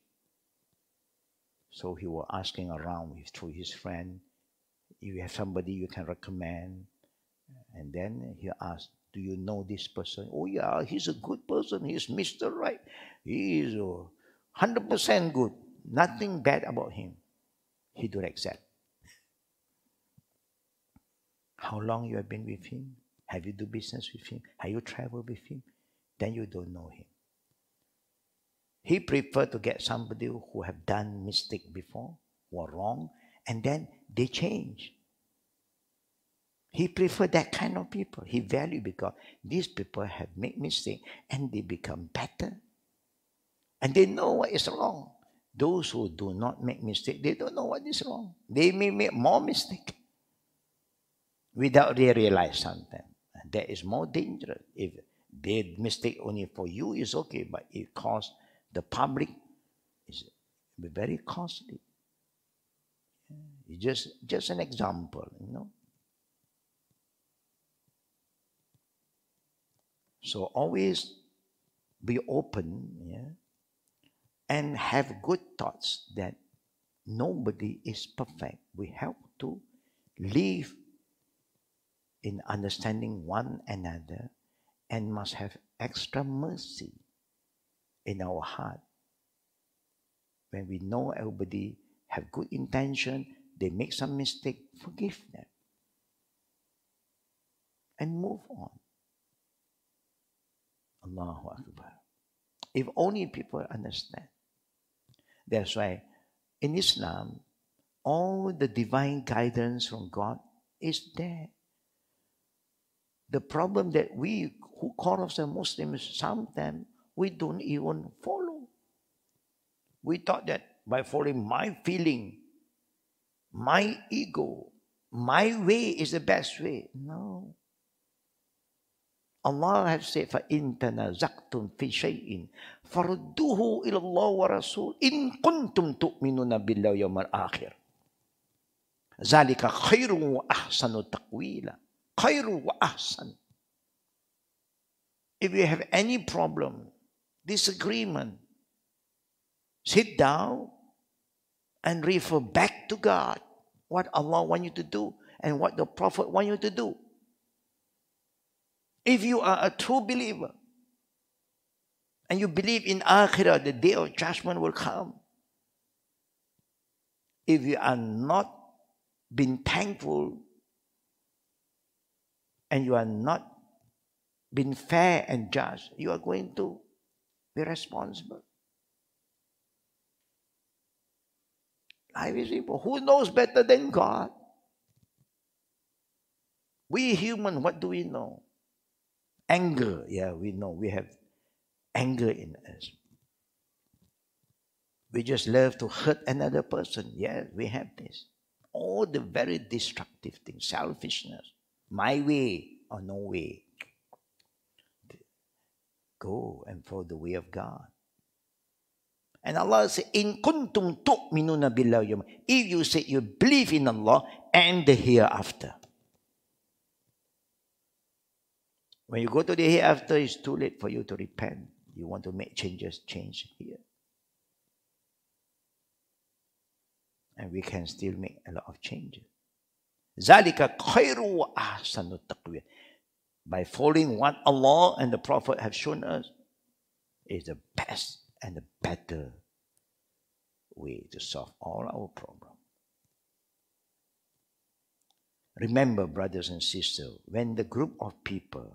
So he was asking around through his friend, if you have somebody you can recommend. And then he asked, do you know this person? Oh yeah, he's a good person. He's Mister Right. He is one hundred percent good. Nothing bad about him. He don't accept. How long you have been with him? Have you do business with him? Have you traveled with him? Then you don't know him. He preferred to get somebody who have done mistake before, or wrong, and then they change. He preferred that kind of people. He valued because these people have made mistake and they become better. And they know what is wrong. Those who do not make mistake, they don't know what is wrong. They may make more mistake without they realize something. And that is more dangerous. If they mistake only for you, it's okay, but it costs the public, it's very costly. It's just, just an example, you know. So always be open, yeah, and have good thoughts that nobody is perfect. We have to live in understanding one another and must have extra mercy in our heart. When we know everybody have good intention, they make some mistake, forgive them and move on. Allahu Akbar. If only people understand. That's why in Islam, all the divine guidance from God is there. The problem that we who call ourselves Muslims, sometimes we don't even follow. We thought that by following my feeling, my ego, my way is the best way. No. Allah has said, فَإِن تَنَازَعْتُمْ فِي شَيْءٍ فَرُدُّوهُ إِلَى اللَّهِ وَرَسُولِهِ إِن كُنتُمْ تُؤْمِنُونَ بِاللَّهِ وَالْيَوْمِ الْآخِرِ ذَلِكَ خَيْرٌ وَأَحْسَنُ تَأْوِيلًا. خَيْرٌ وَأَحْسَنُ. If you have any problem, disagreement, Sit down and refer back to God what Allah wants you to do and what the Prophet wants you to do. If you are a true believer and you believe in Akhirah, the day of judgment will come. If you are not being thankful and you are not being fair and just, you are going to be responsible. Life is simple. Who knows better than God? We human, what do we know? Anger. Yeah, we know. We have anger in us. We just love to hurt another person. Yeah, we have this. All the very destructive things. Selfishness. My way or no way. Go and follow the way of God. And Allah said, In kuntum tu'minuna billahi. If you say you believe in Allah and the hereafter. When you go to the hereafter, it's too late for you to repent. You want to make changes, change here. And we can still make a lot of changes. ذَلِكَ خَيْرُ وَأَحْسَنُ التَّقْوِيرِ. By following what Allah and the Prophet have shown us is the best and the better way to solve all our problems. Remember, brothers and sisters, when the group of people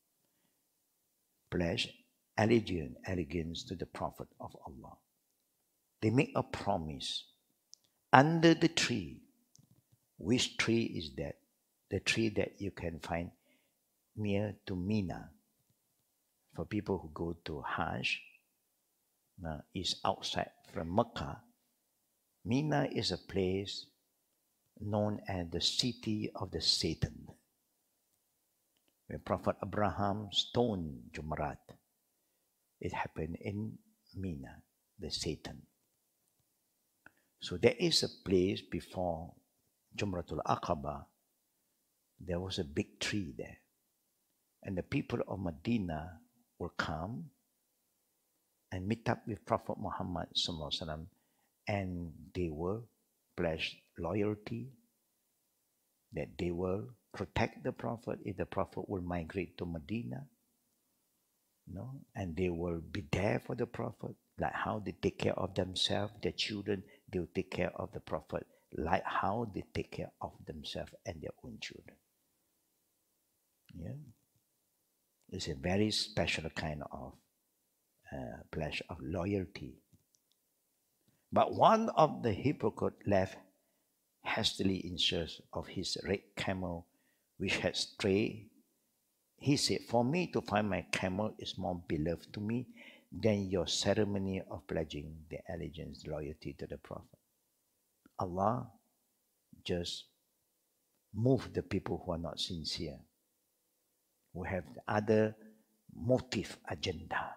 pledge allegiance, allegiance to the Prophet of Allah, they make a promise under the tree. Which tree is that? The tree that you can find near to Mina. For people who go to Hajj, uh, is outside from Mecca. Mina is a place known as the city of the Satan. When Prophet Abraham stoned Jumrat, it happened in Mina, the Satan. So there is a place before Jumratul Aqaba, there was a big tree there. And the people of Medina will come and meet up with Prophet Muhammad sallallahu alaihi wasallam, and they will pledge loyalty, that they will protect the Prophet if the Prophet will migrate to Medina, no? And they will be there for the Prophet, like how they take care of themselves, their children, they will take care of the Prophet, like how they take care of themselves and their own children. Yeah, it's a very special kind of uh, pledge of loyalty. But one of the hypocrites left hastily in search of his red camel, which had strayed. He said, For me to find my camel is more beloved to me than your ceremony of pledging the allegiance, loyalty to the Prophet. Allah just moved the people who are not sincere, who have other motive, agenda.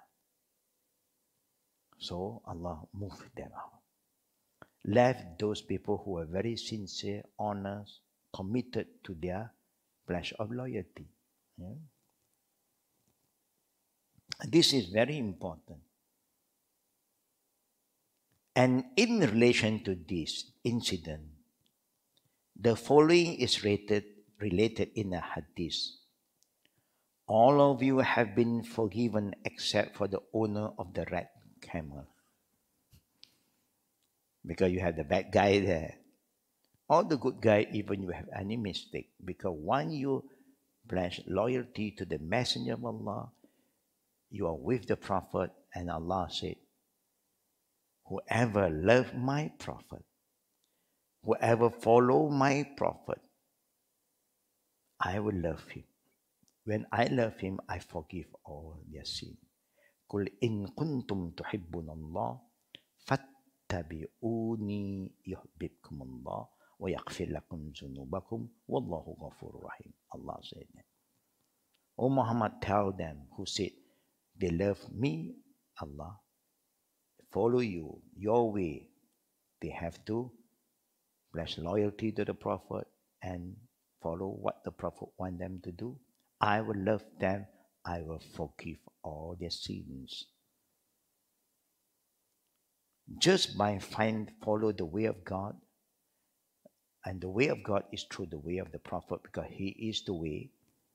So Allah moved them out. Left those people who are very sincere, honest, committed to their pledge of loyalty. Yeah? This is very important. And in relation to this incident, the following is rated, related in a hadith. All of you have been forgiven except for the owner of the red camel. Because you have the bad guy there. All the good guy, even you have any mistake. Because when you pledge loyalty to the Messenger of Allah, you are with the Prophet, and Allah said, whoever love my Prophet, whoever follow my Prophet, I will love him. When I love him, I forgive all their sin. Qul in kuntum tuhibbunallah fattabi'uni yuhibbukumullah wa yaghfir lakum dhunubakum wallahu ghafurur rahim. Allah said that. O Muhammad, tell them who said they love me, Allah, follow you, your way. They have to pledge loyalty to the Prophet and follow what the Prophet wants them to do. I will love them. I will forgive all their sins. just by find follow the way of God, and the way of God is through the way of the Prophet, because he is the way,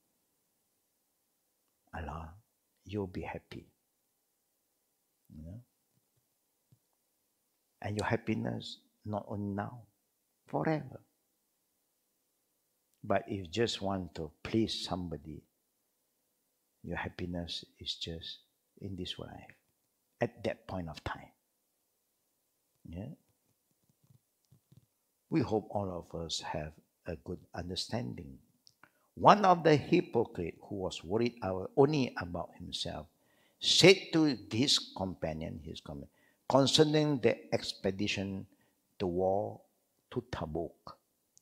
Allah, you'll be happy. You know? And your happiness not only now, forever. But if you just want to please somebody, your happiness is just in this life, at that point of time. Yeah? We hope all of us have a good understanding. One of the hypocrites who was worried only about himself said to his companion, his companion, concerning the expedition, the war to Tabuk,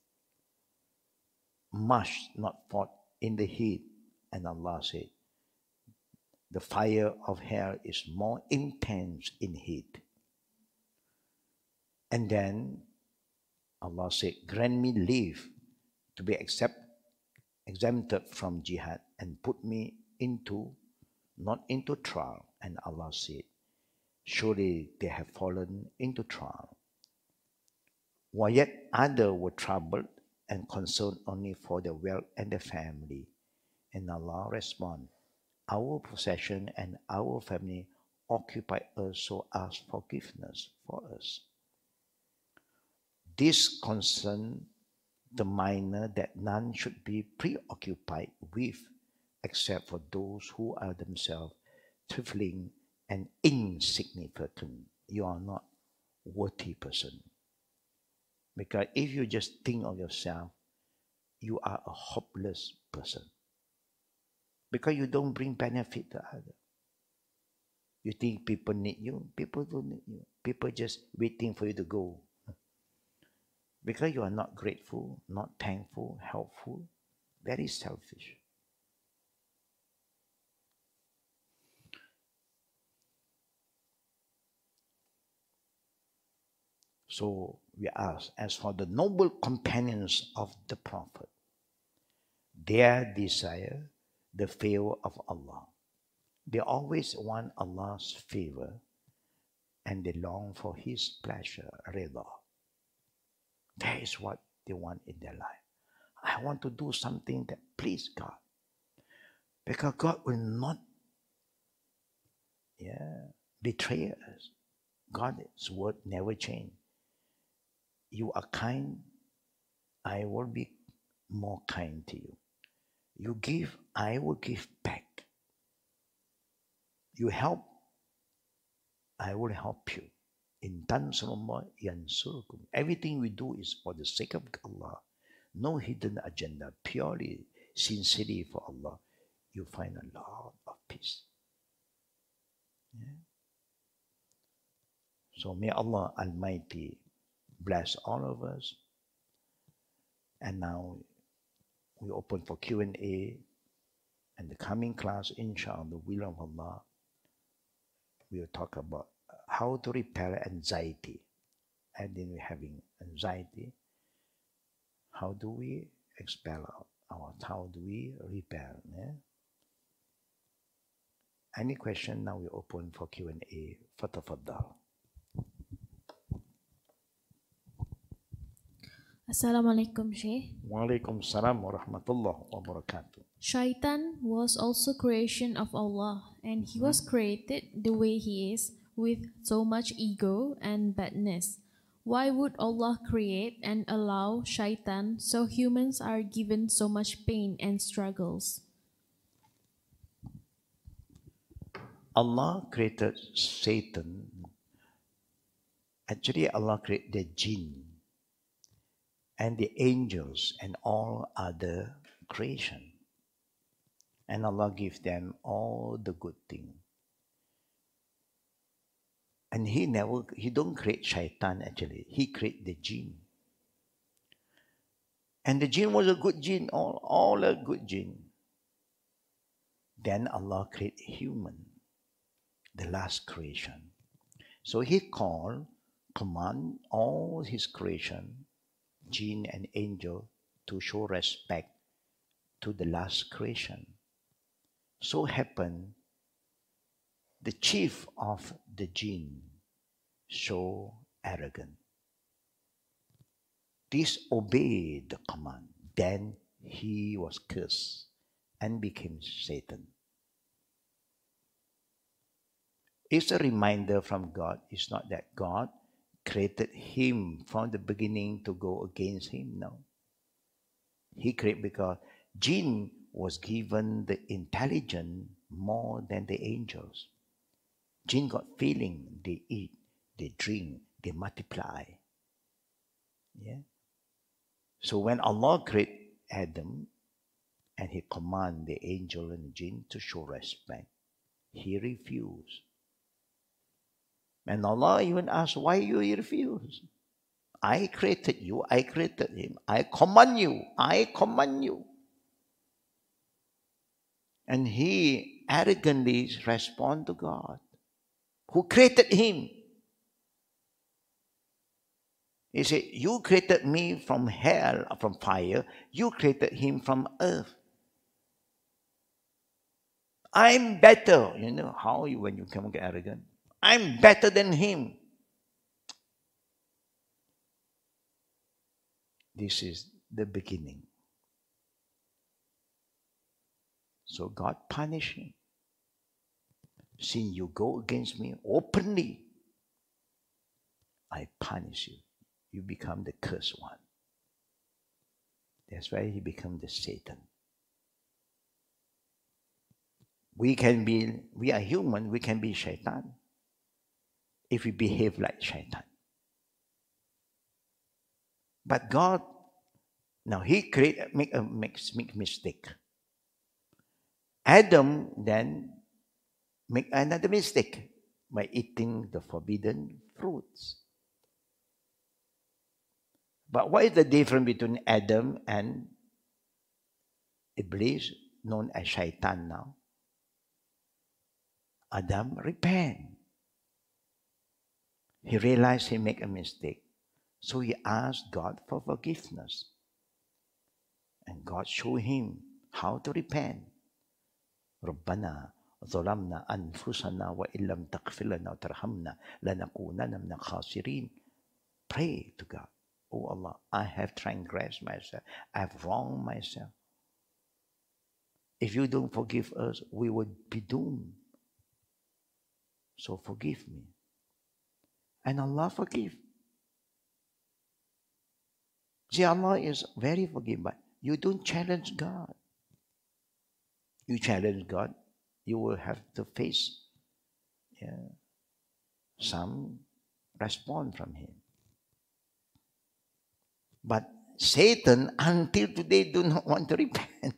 must not fought in the heat. And Allah said, the fire of hell is more intense in heat. And then Allah said, grant me leave to be accept, exempted from jihad and put me into, not into trial. And Allah said, surely they have fallen into trial. While yet others were troubled and concerned only for their wealth and their family. And Allah responded, our possession and our family occupy us, so ask forgiveness for us. This concern the minor that none should be preoccupied with, except for those who are themselves trifling and insignificant. You are not a worthy person. Because if you just think of yourself, you are a hopeless person. Because you don't bring benefit to others. You think people need you, people don't need you. People just waiting for you to go. Because you are not grateful, not thankful, helpful, very selfish. So we ask, as for the noble companions of the Prophet, their desire the favor of Allah. They always want Allah's favor and they long for His pleasure, rida. That is what they want in their life. I want to do something that please God. Because God will not yeah, betray us. God's word never change. You are kind, I will be more kind to you. You give, I will give back. You help, I will help you. In tansurullah yansurkum. Everything we do is for the sake of Allah. No hidden agenda, purely, sincerely for Allah. You find a lot of peace. Yeah? So may Allah Almighty bless all of us. And now we open for Q and A. And the coming class, inshallah, the will of Allah, we will talk about how to repel anxiety. And then we're having anxiety. How do we expel our, how do we repel? Yeah? Any question? Now we open for Q and A. Fatafaddal. Assalamualaikum, Sheikh. Waalaikumsalam warahmatullahi wabarakatuh. Shaitan was also creation of Allah, and he was created the way he is, with so much ego and badness. Why would Allah create and allow shaitan so humans are given so much pain and struggles? Allah created Satan. Actually, Allah created the jinn and the angels and all other creation. And Allah gives them all the good things. And He never, He don't create shaitan actually. He create the jinn. And the jinn was a good jinn, all, all a good jinn. Then Allah create human, the last creation. So He called, command all His creation, jinn and angel, to show respect to the last creation. So happened, the chief of the jinn so arrogant, disobeyed the command. Then he was cursed and became Satan. It's a reminder from God. It's not that God created him from the beginning to go against him. No. He created because jinn was given the intelligence more than the angels. Jinn got feeling. They eat, they drink, they multiply. Yeah. So when Allah created Adam and he commanded the angel and the jinn to show respect, he refused. And Allah even asked, why you refuse? I created you, I created him, I command you, I command you. And he arrogantly responded to God, who created him. He said, you created me from hell, from fire, you created him from earth. I'm better. You know how you, when you come get arrogant? I'm better than him. This is the beginning. So God punished him. Since you go against me openly, I punish you. You become the cursed one. That's why he became the Satan. We can be, we are human, we can be shaitan if we behave like shaitan. But God, now he create, make a make, make mistake. Adam then make another mistake by eating the forbidden fruits. But what is the difference between Adam and Iblis, known as Shaitan now? Adam repent. He realized he made a mistake. So he asked God for forgiveness. And God showed him how to repent. ربنا ظلمنا أنفسنا وإن لم تغفر لنا وترحمنا لنكونن من الخاسرين. Pray to God. Oh Allah, I have transgressed myself. I have wronged myself. If you don't forgive us, we would be doomed. So forgive me. And Allah forgive. See, Allah is very forgiving, but you don't challenge God. You challenge God, you will have to face yeah, some response from Him. But Satan, until today, do not want to repent.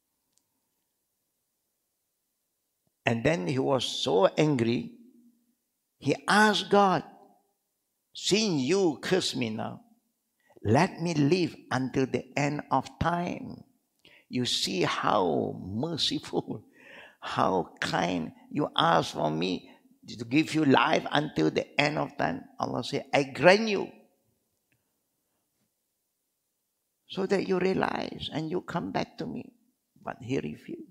And then he was so angry, he asked God, since you curse me now, let me live until the end of time. You see how merciful, how kind you ask for me to give you life until the end of time. Allah said, I grant you. So that you realize and you come back to me. But he refused.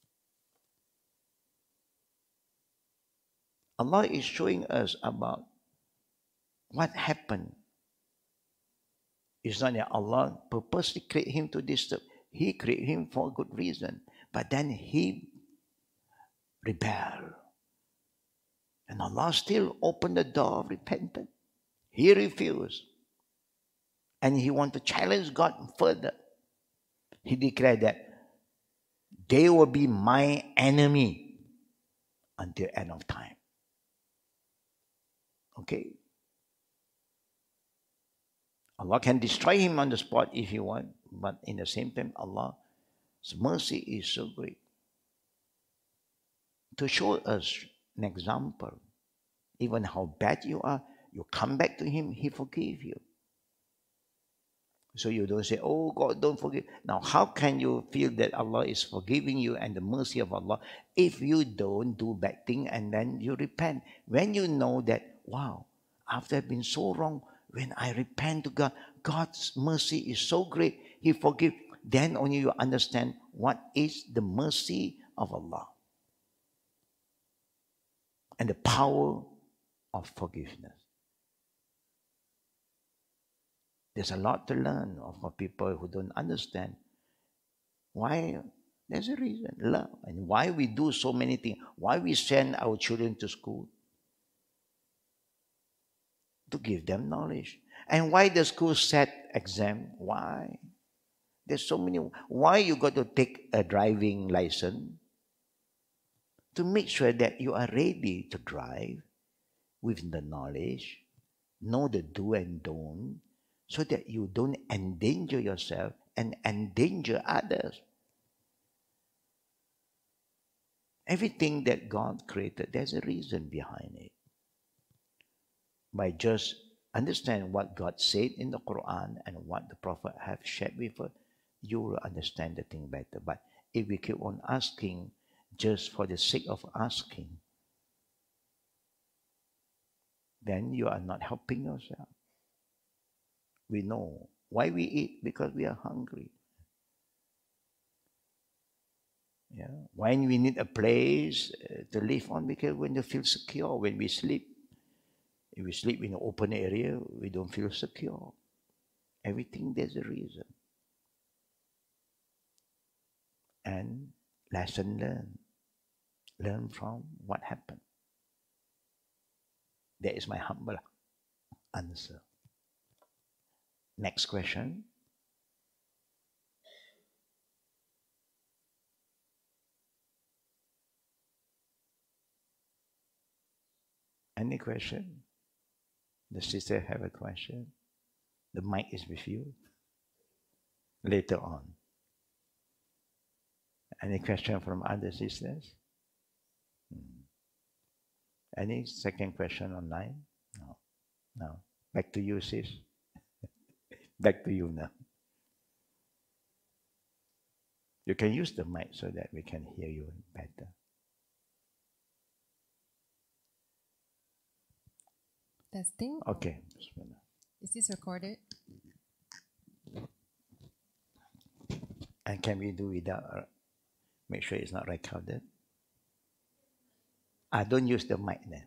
Allah is showing us about what happened. It's not that Allah purposely created him to disturb. He created him for a good reason. But then he rebelled. And Allah still opened the door of repentance. He refused. And he wanted to challenge God further. He declared that they will be my enemy until end of time. Okay? Allah can destroy him on the spot if he wants, but in the same time, Allah's mercy is so great. To show us an example, even how bad you are, you come back to him, he forgives you. So you don't say, oh God, don't forgive. Now, how can you feel that Allah is forgiving you and the mercy of Allah if you don't do bad thing and then you repent? When you know that, wow, after I've been so wrong, when I repent to God, God's mercy is so great, He forgives. Then only you understand what is the mercy of Allah and the power of forgiveness. There's a lot to learn for people who don't understand. Why? There's a reason. Love. And why we do so many things. Why we send our children to school. To give them knowledge. And why the school set exam? Why? There's so many. Why you got to take a driving license? To make sure that you are ready to drive with the knowledge, know the do and don't, so that you don't endanger yourself and endanger others. Everything that God created, there's a reason behind it. By just understand what God said in the Quran and what the Prophet have shared with us, you will understand the thing better. But if we keep on asking just for the sake of asking, then you are not helping yourself. We know why we eat, because we are hungry. Yeah. When we need a place to live on, because when you feel secure, when we sleep, if we sleep in an open area, we don't feel secure. Everything there's a reason. And lesson learned. Learn from what happened. That is my humble answer. Next question. Any question? The sister have a question? The mic is with you. Later on. Any question from other sisters? Hmm. Any second question online? No. No. Back to you, sis. Back to you now. You can use the mic so that we can hear you better. Testing. Okay. Is this recorded? And can we do without, uh, make sure it's not recorded? I don't use the mic then.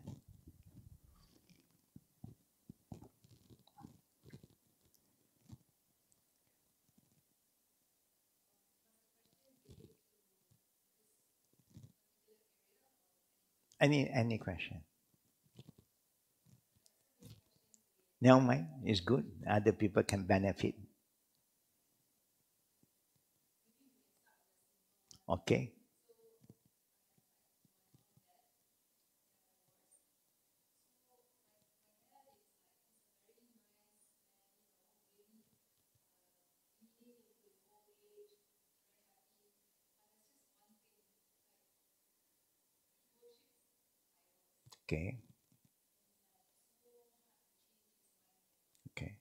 Any any question? No, mind. It's good. Other people can benefit. Okay. Okay. Okay.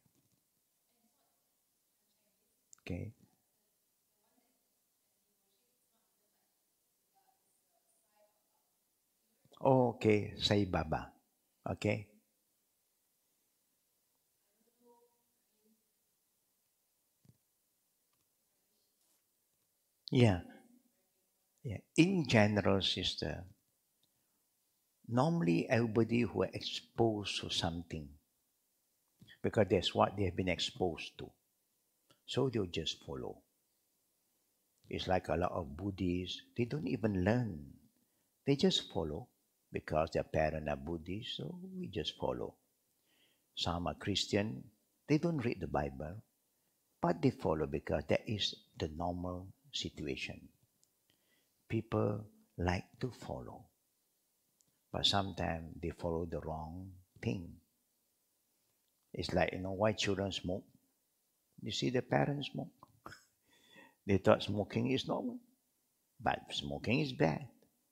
Okay. Oh, okay. Sai Baba. Okay. Yeah. Yeah. In general, sister, normally everybody who are exposed to something, because that's what they have been exposed to, so they'll just follow. It's like a lot of Buddhists, they don't even learn. They just follow because their parents are Buddhist, so we just follow. Some are Christian, they don't read the Bible, but they follow because that is the normal situation. People like to follow, but sometimes they follow the wrong thing. It's like, you know, why children smoke? You see the parents smoke. They thought smoking is normal, but smoking is bad.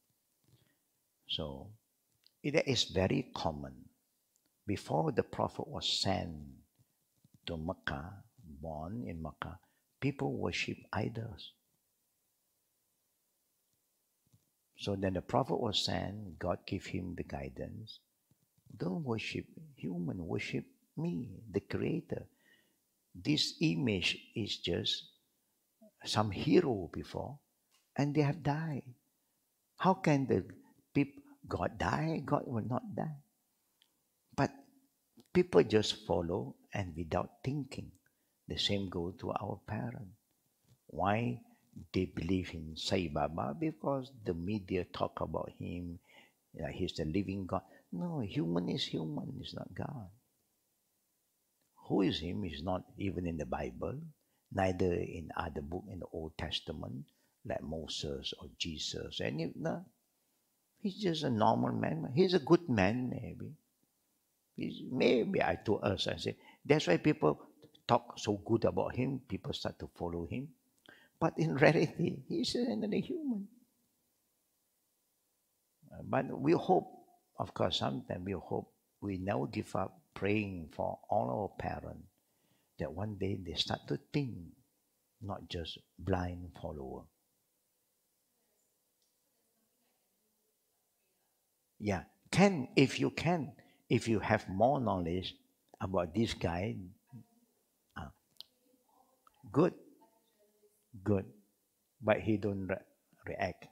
So it is very common. Before the Prophet was sent to Mecca, born in Mecca, people worship idols. So then the Prophet was sent, God gave him the guidance. Don't worship human, worship me, the Creator. This image is just some hero before, and they have died. How can the people, God die? God will not die. But people just follow and without thinking. The same go to our parents. Why they believe in Sai Baba? Because the media talk about him, like he's the living God. No, human is human, is not God. Who is him is not even in the Bible, neither in other book in the Old Testament, like Moses or Jesus. And if, no, he's just a normal man. He's a good man, maybe. He's, maybe I told us, I said, that's why people talk so good about him. People start to follow him. But in reality, he's another human. But we hope, of course, sometimes we hope we never give up praying for all our parents, that one day they start to think, not just blind follower. Yeah, can, if you can, if you have more knowledge about this guy, uh, good, good, but he don't re- react.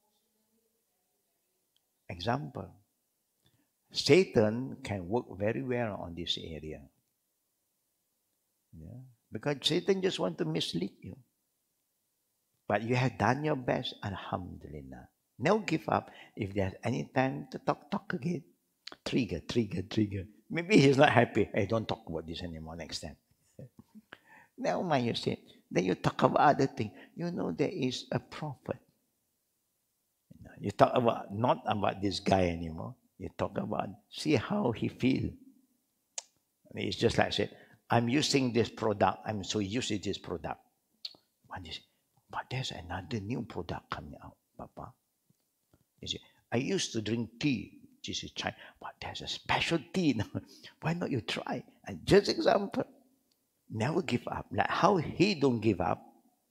Example, Satan can work very well on this area. Yeah, because Satan just want to mislead you. But you have done your best, alhamdulillah. Never give up. If there's any time to talk, talk again. Trigger, trigger, trigger. Maybe he's not happy. Hey, don't talk about this anymore next time. Never mind, you say. Then you talk about other things. You know there is a prophet. You talk about, not about this guy anymore. You talk about, see how he feel. It's just like I said, I'm using this product. I'm so used to this product. But, this, but there's another new product coming out, Papa. You see, I used to drink tea. This is China, but there's a special tea now. Why not you try? And just example, never give up. Like how he don't give up,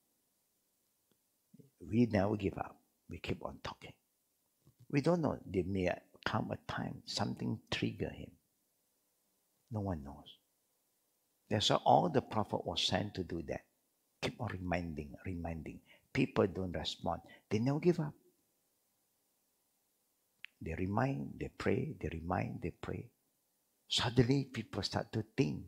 we never give up. We keep on talking. We don't know. There may come a time something trigger him. No one knows. That's why all the prophet was sent to do that. Keep on reminding, reminding. People don't respond. They never give up. They remind, they pray, they remind, they pray. Suddenly people start to think.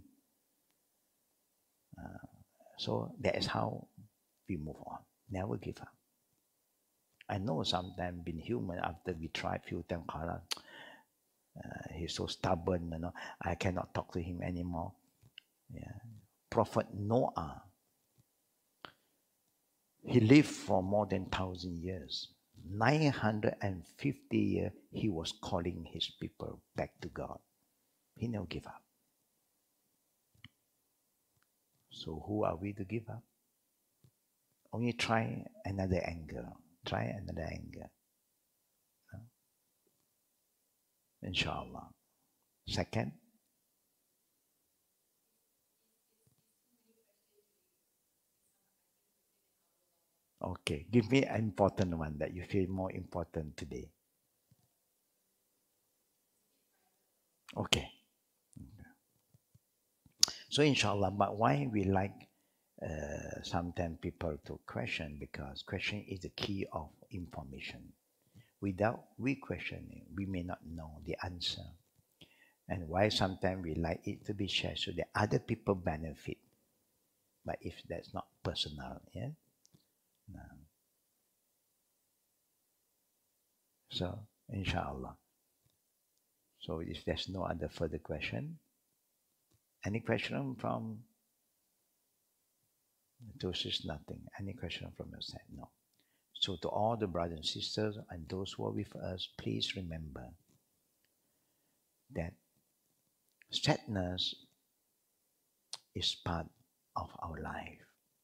Uh, so that is how we move on. Never give up. I know sometimes being human, after we try a few times, uh, he's so stubborn, you know, I cannot talk to him anymore. Yeah. Prophet Noah, he lived for more than thousand years. nine hundred fifty years, he was calling his people back to God. He never gave up. So who are we to give up? Only try another angle. Try another angle. No? Inshallah. Second, okay, give me an important one that you feel more important today. Okay. So inshallah, but why we like uh, sometimes people to question? Because question is the key of information. Without we questioning, we may not know the answer. And why sometimes we like it to be shared so that other people benefit. But if that's not personal, yeah? No. So, inshallah. So if there's no other further question, any question from those is nothing. Any question from your side? No. So to all the brothers and sisters and those who are with us, please remember that sadness is part of our life.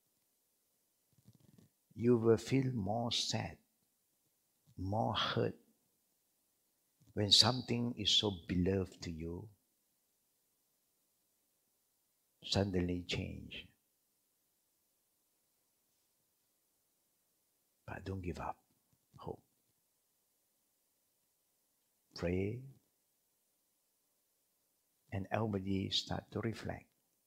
You will feel more sad, more hurt when something is so beloved to you suddenly change. But don't give up hope. Pray, and everybody start to reflect.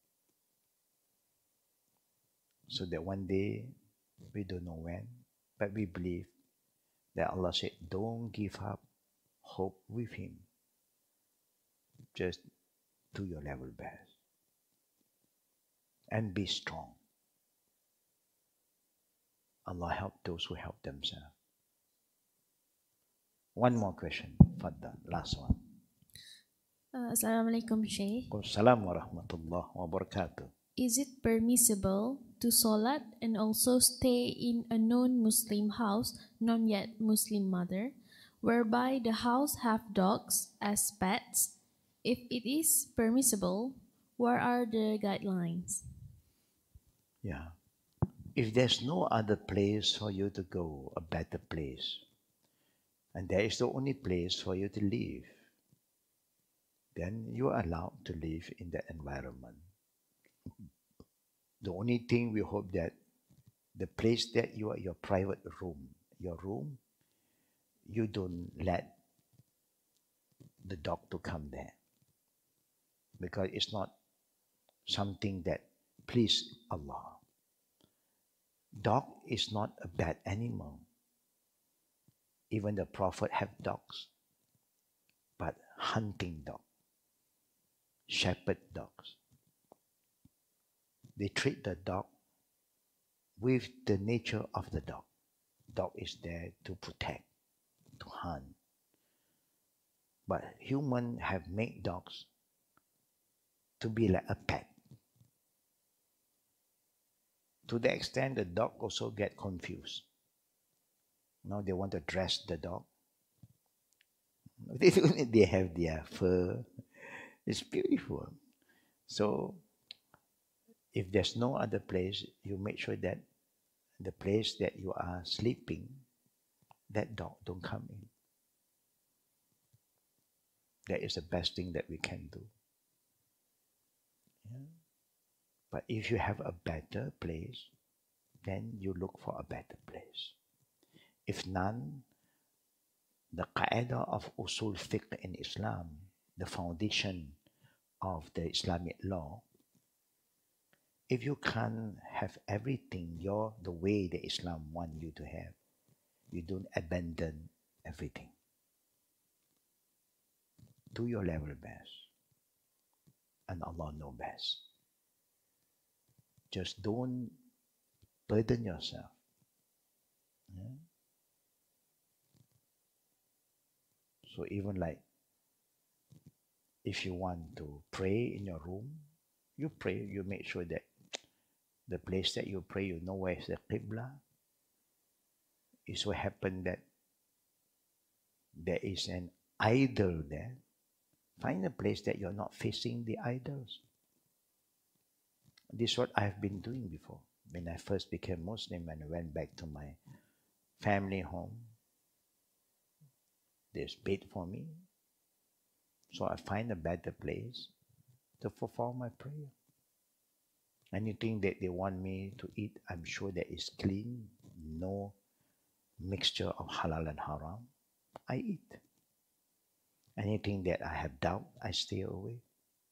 So that one day, we don't know when, but we believe that Allah said, don't give up hope with Him. Just do your level best. and be strong. Allah help those who help themselves. One more question, Fadda, last one. Uh, Assalamualaikum, Shaykh. Assalamu warahmatullahi wabarakatuh. Is it permissible to salat and also stay in a non-Muslim house, non yet Muslim mother, whereby the house have dogs as pets? If it is permissible, what are the guidelines? Yeah. If there's no other place for you to go, a better place, and there is the only place for you to live, then you are allowed to live in that environment. The only thing we hope that the place that you are, your private room, your room, you don't let the dog to come there, because it's not something that please Allah. Dog is not a bad animal. Even the Prophet have dogs, but hunting dog, shepherd dogs. They treat the dog with the nature of the dog. Dog is there to protect, to hunt. But humans have made dogs to be like a pet. To the extent the dog also get confused. Now they want to dress the dog. They, they have their fur. It's beautiful. So if there's no other place, you make sure that the place that you are sleeping, that dog don't come in. That is the best thing that we can do. Yeah. But if you have a better place, then you look for a better place. If none, the qaeda of usul fiqh in Islam, the foundation of the Islamic law, if you can't have everything your the way that Islam want you to have, you don't abandon everything. Do your level best, and Allah knows best. Just don't burden yourself. Yeah? So even like, if you want to pray in your room, you pray, you make sure that the place that you pray, you know where is the Qibla. It so happen that there is an idol there. Find a place that you're not facing the idols. This is what I've been doing before. When I first became Muslim and I went back to my family home, there's bed for me. So I find a better place to perform my prayer. Anything that they want me to eat, I'm sure that is clean, no mixture of halal and haram, I eat. Anything that I have doubt, I stay away.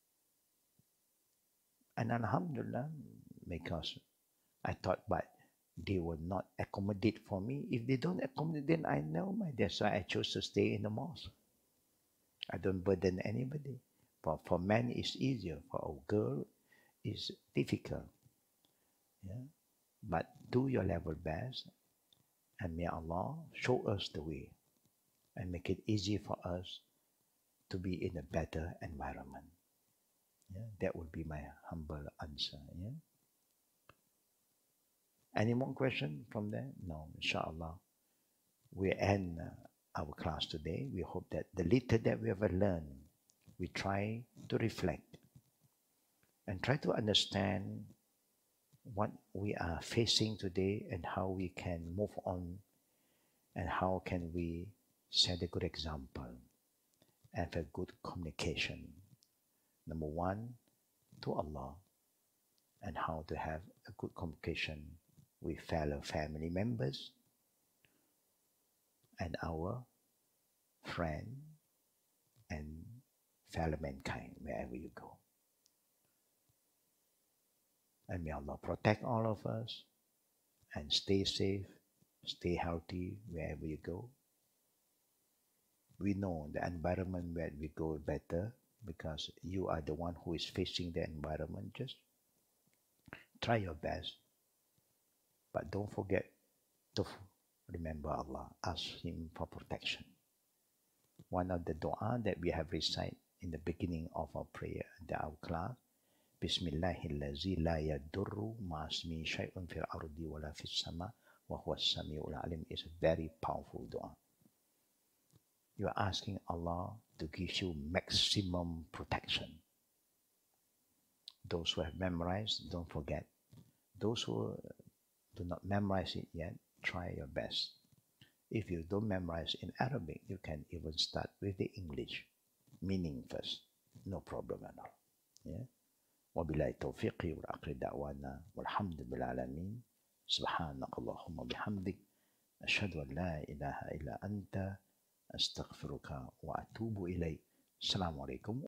And Alhamdulillah, because I thought, but they will not accommodate for me. If they don't accommodate, then I know my. That's why I chose to stay in the mosque. I don't burden anybody. For for men, it's easier. For a girl, it's difficult. Yeah, but do your level best, and may Allah show us the way, and make it easy for us to be in a better environment. Yeah, that would be my humble answer. Yeah. Any more question from there? No, inshallah. We end uh, our class today. We hope that the little that we ever learned, we try to reflect and try to understand what we are facing today and how we can move on and how can we set a good example and have a good communication. Number one, to Allah, and how to have a good communication with fellow family members and our friend and fellow mankind wherever you go. And may Allah protect all of us and stay safe, stay healthy wherever you go. We know the environment where we go better because you are the one who is facing the environment. Just Try your best, but don't forget to remember Allah. Ask Him for protection. One of the dua that we have recited in the beginning of our prayer and our class, Bismillahillazi la yadurru ma'asmi shay'un fil ardi wala fis sama wa huwa as-sami'ul alim, is a very powerful dua. You are asking Allah to give you maximum protection. Those who have memorized, don't forget. Those who do not memorize it yet, try your best. If you don't memorize in Arabic, you can even start with the English meaning first. No problem at all. Yeah. Wabillahi taufiqi wal akhir da'wana walhamdulillah alamin. Subhanakallahumma bihamdik. Ashhadu an la ilaha illa anta. Astaghfiruka wa atubu ilayk. Assalamualaikum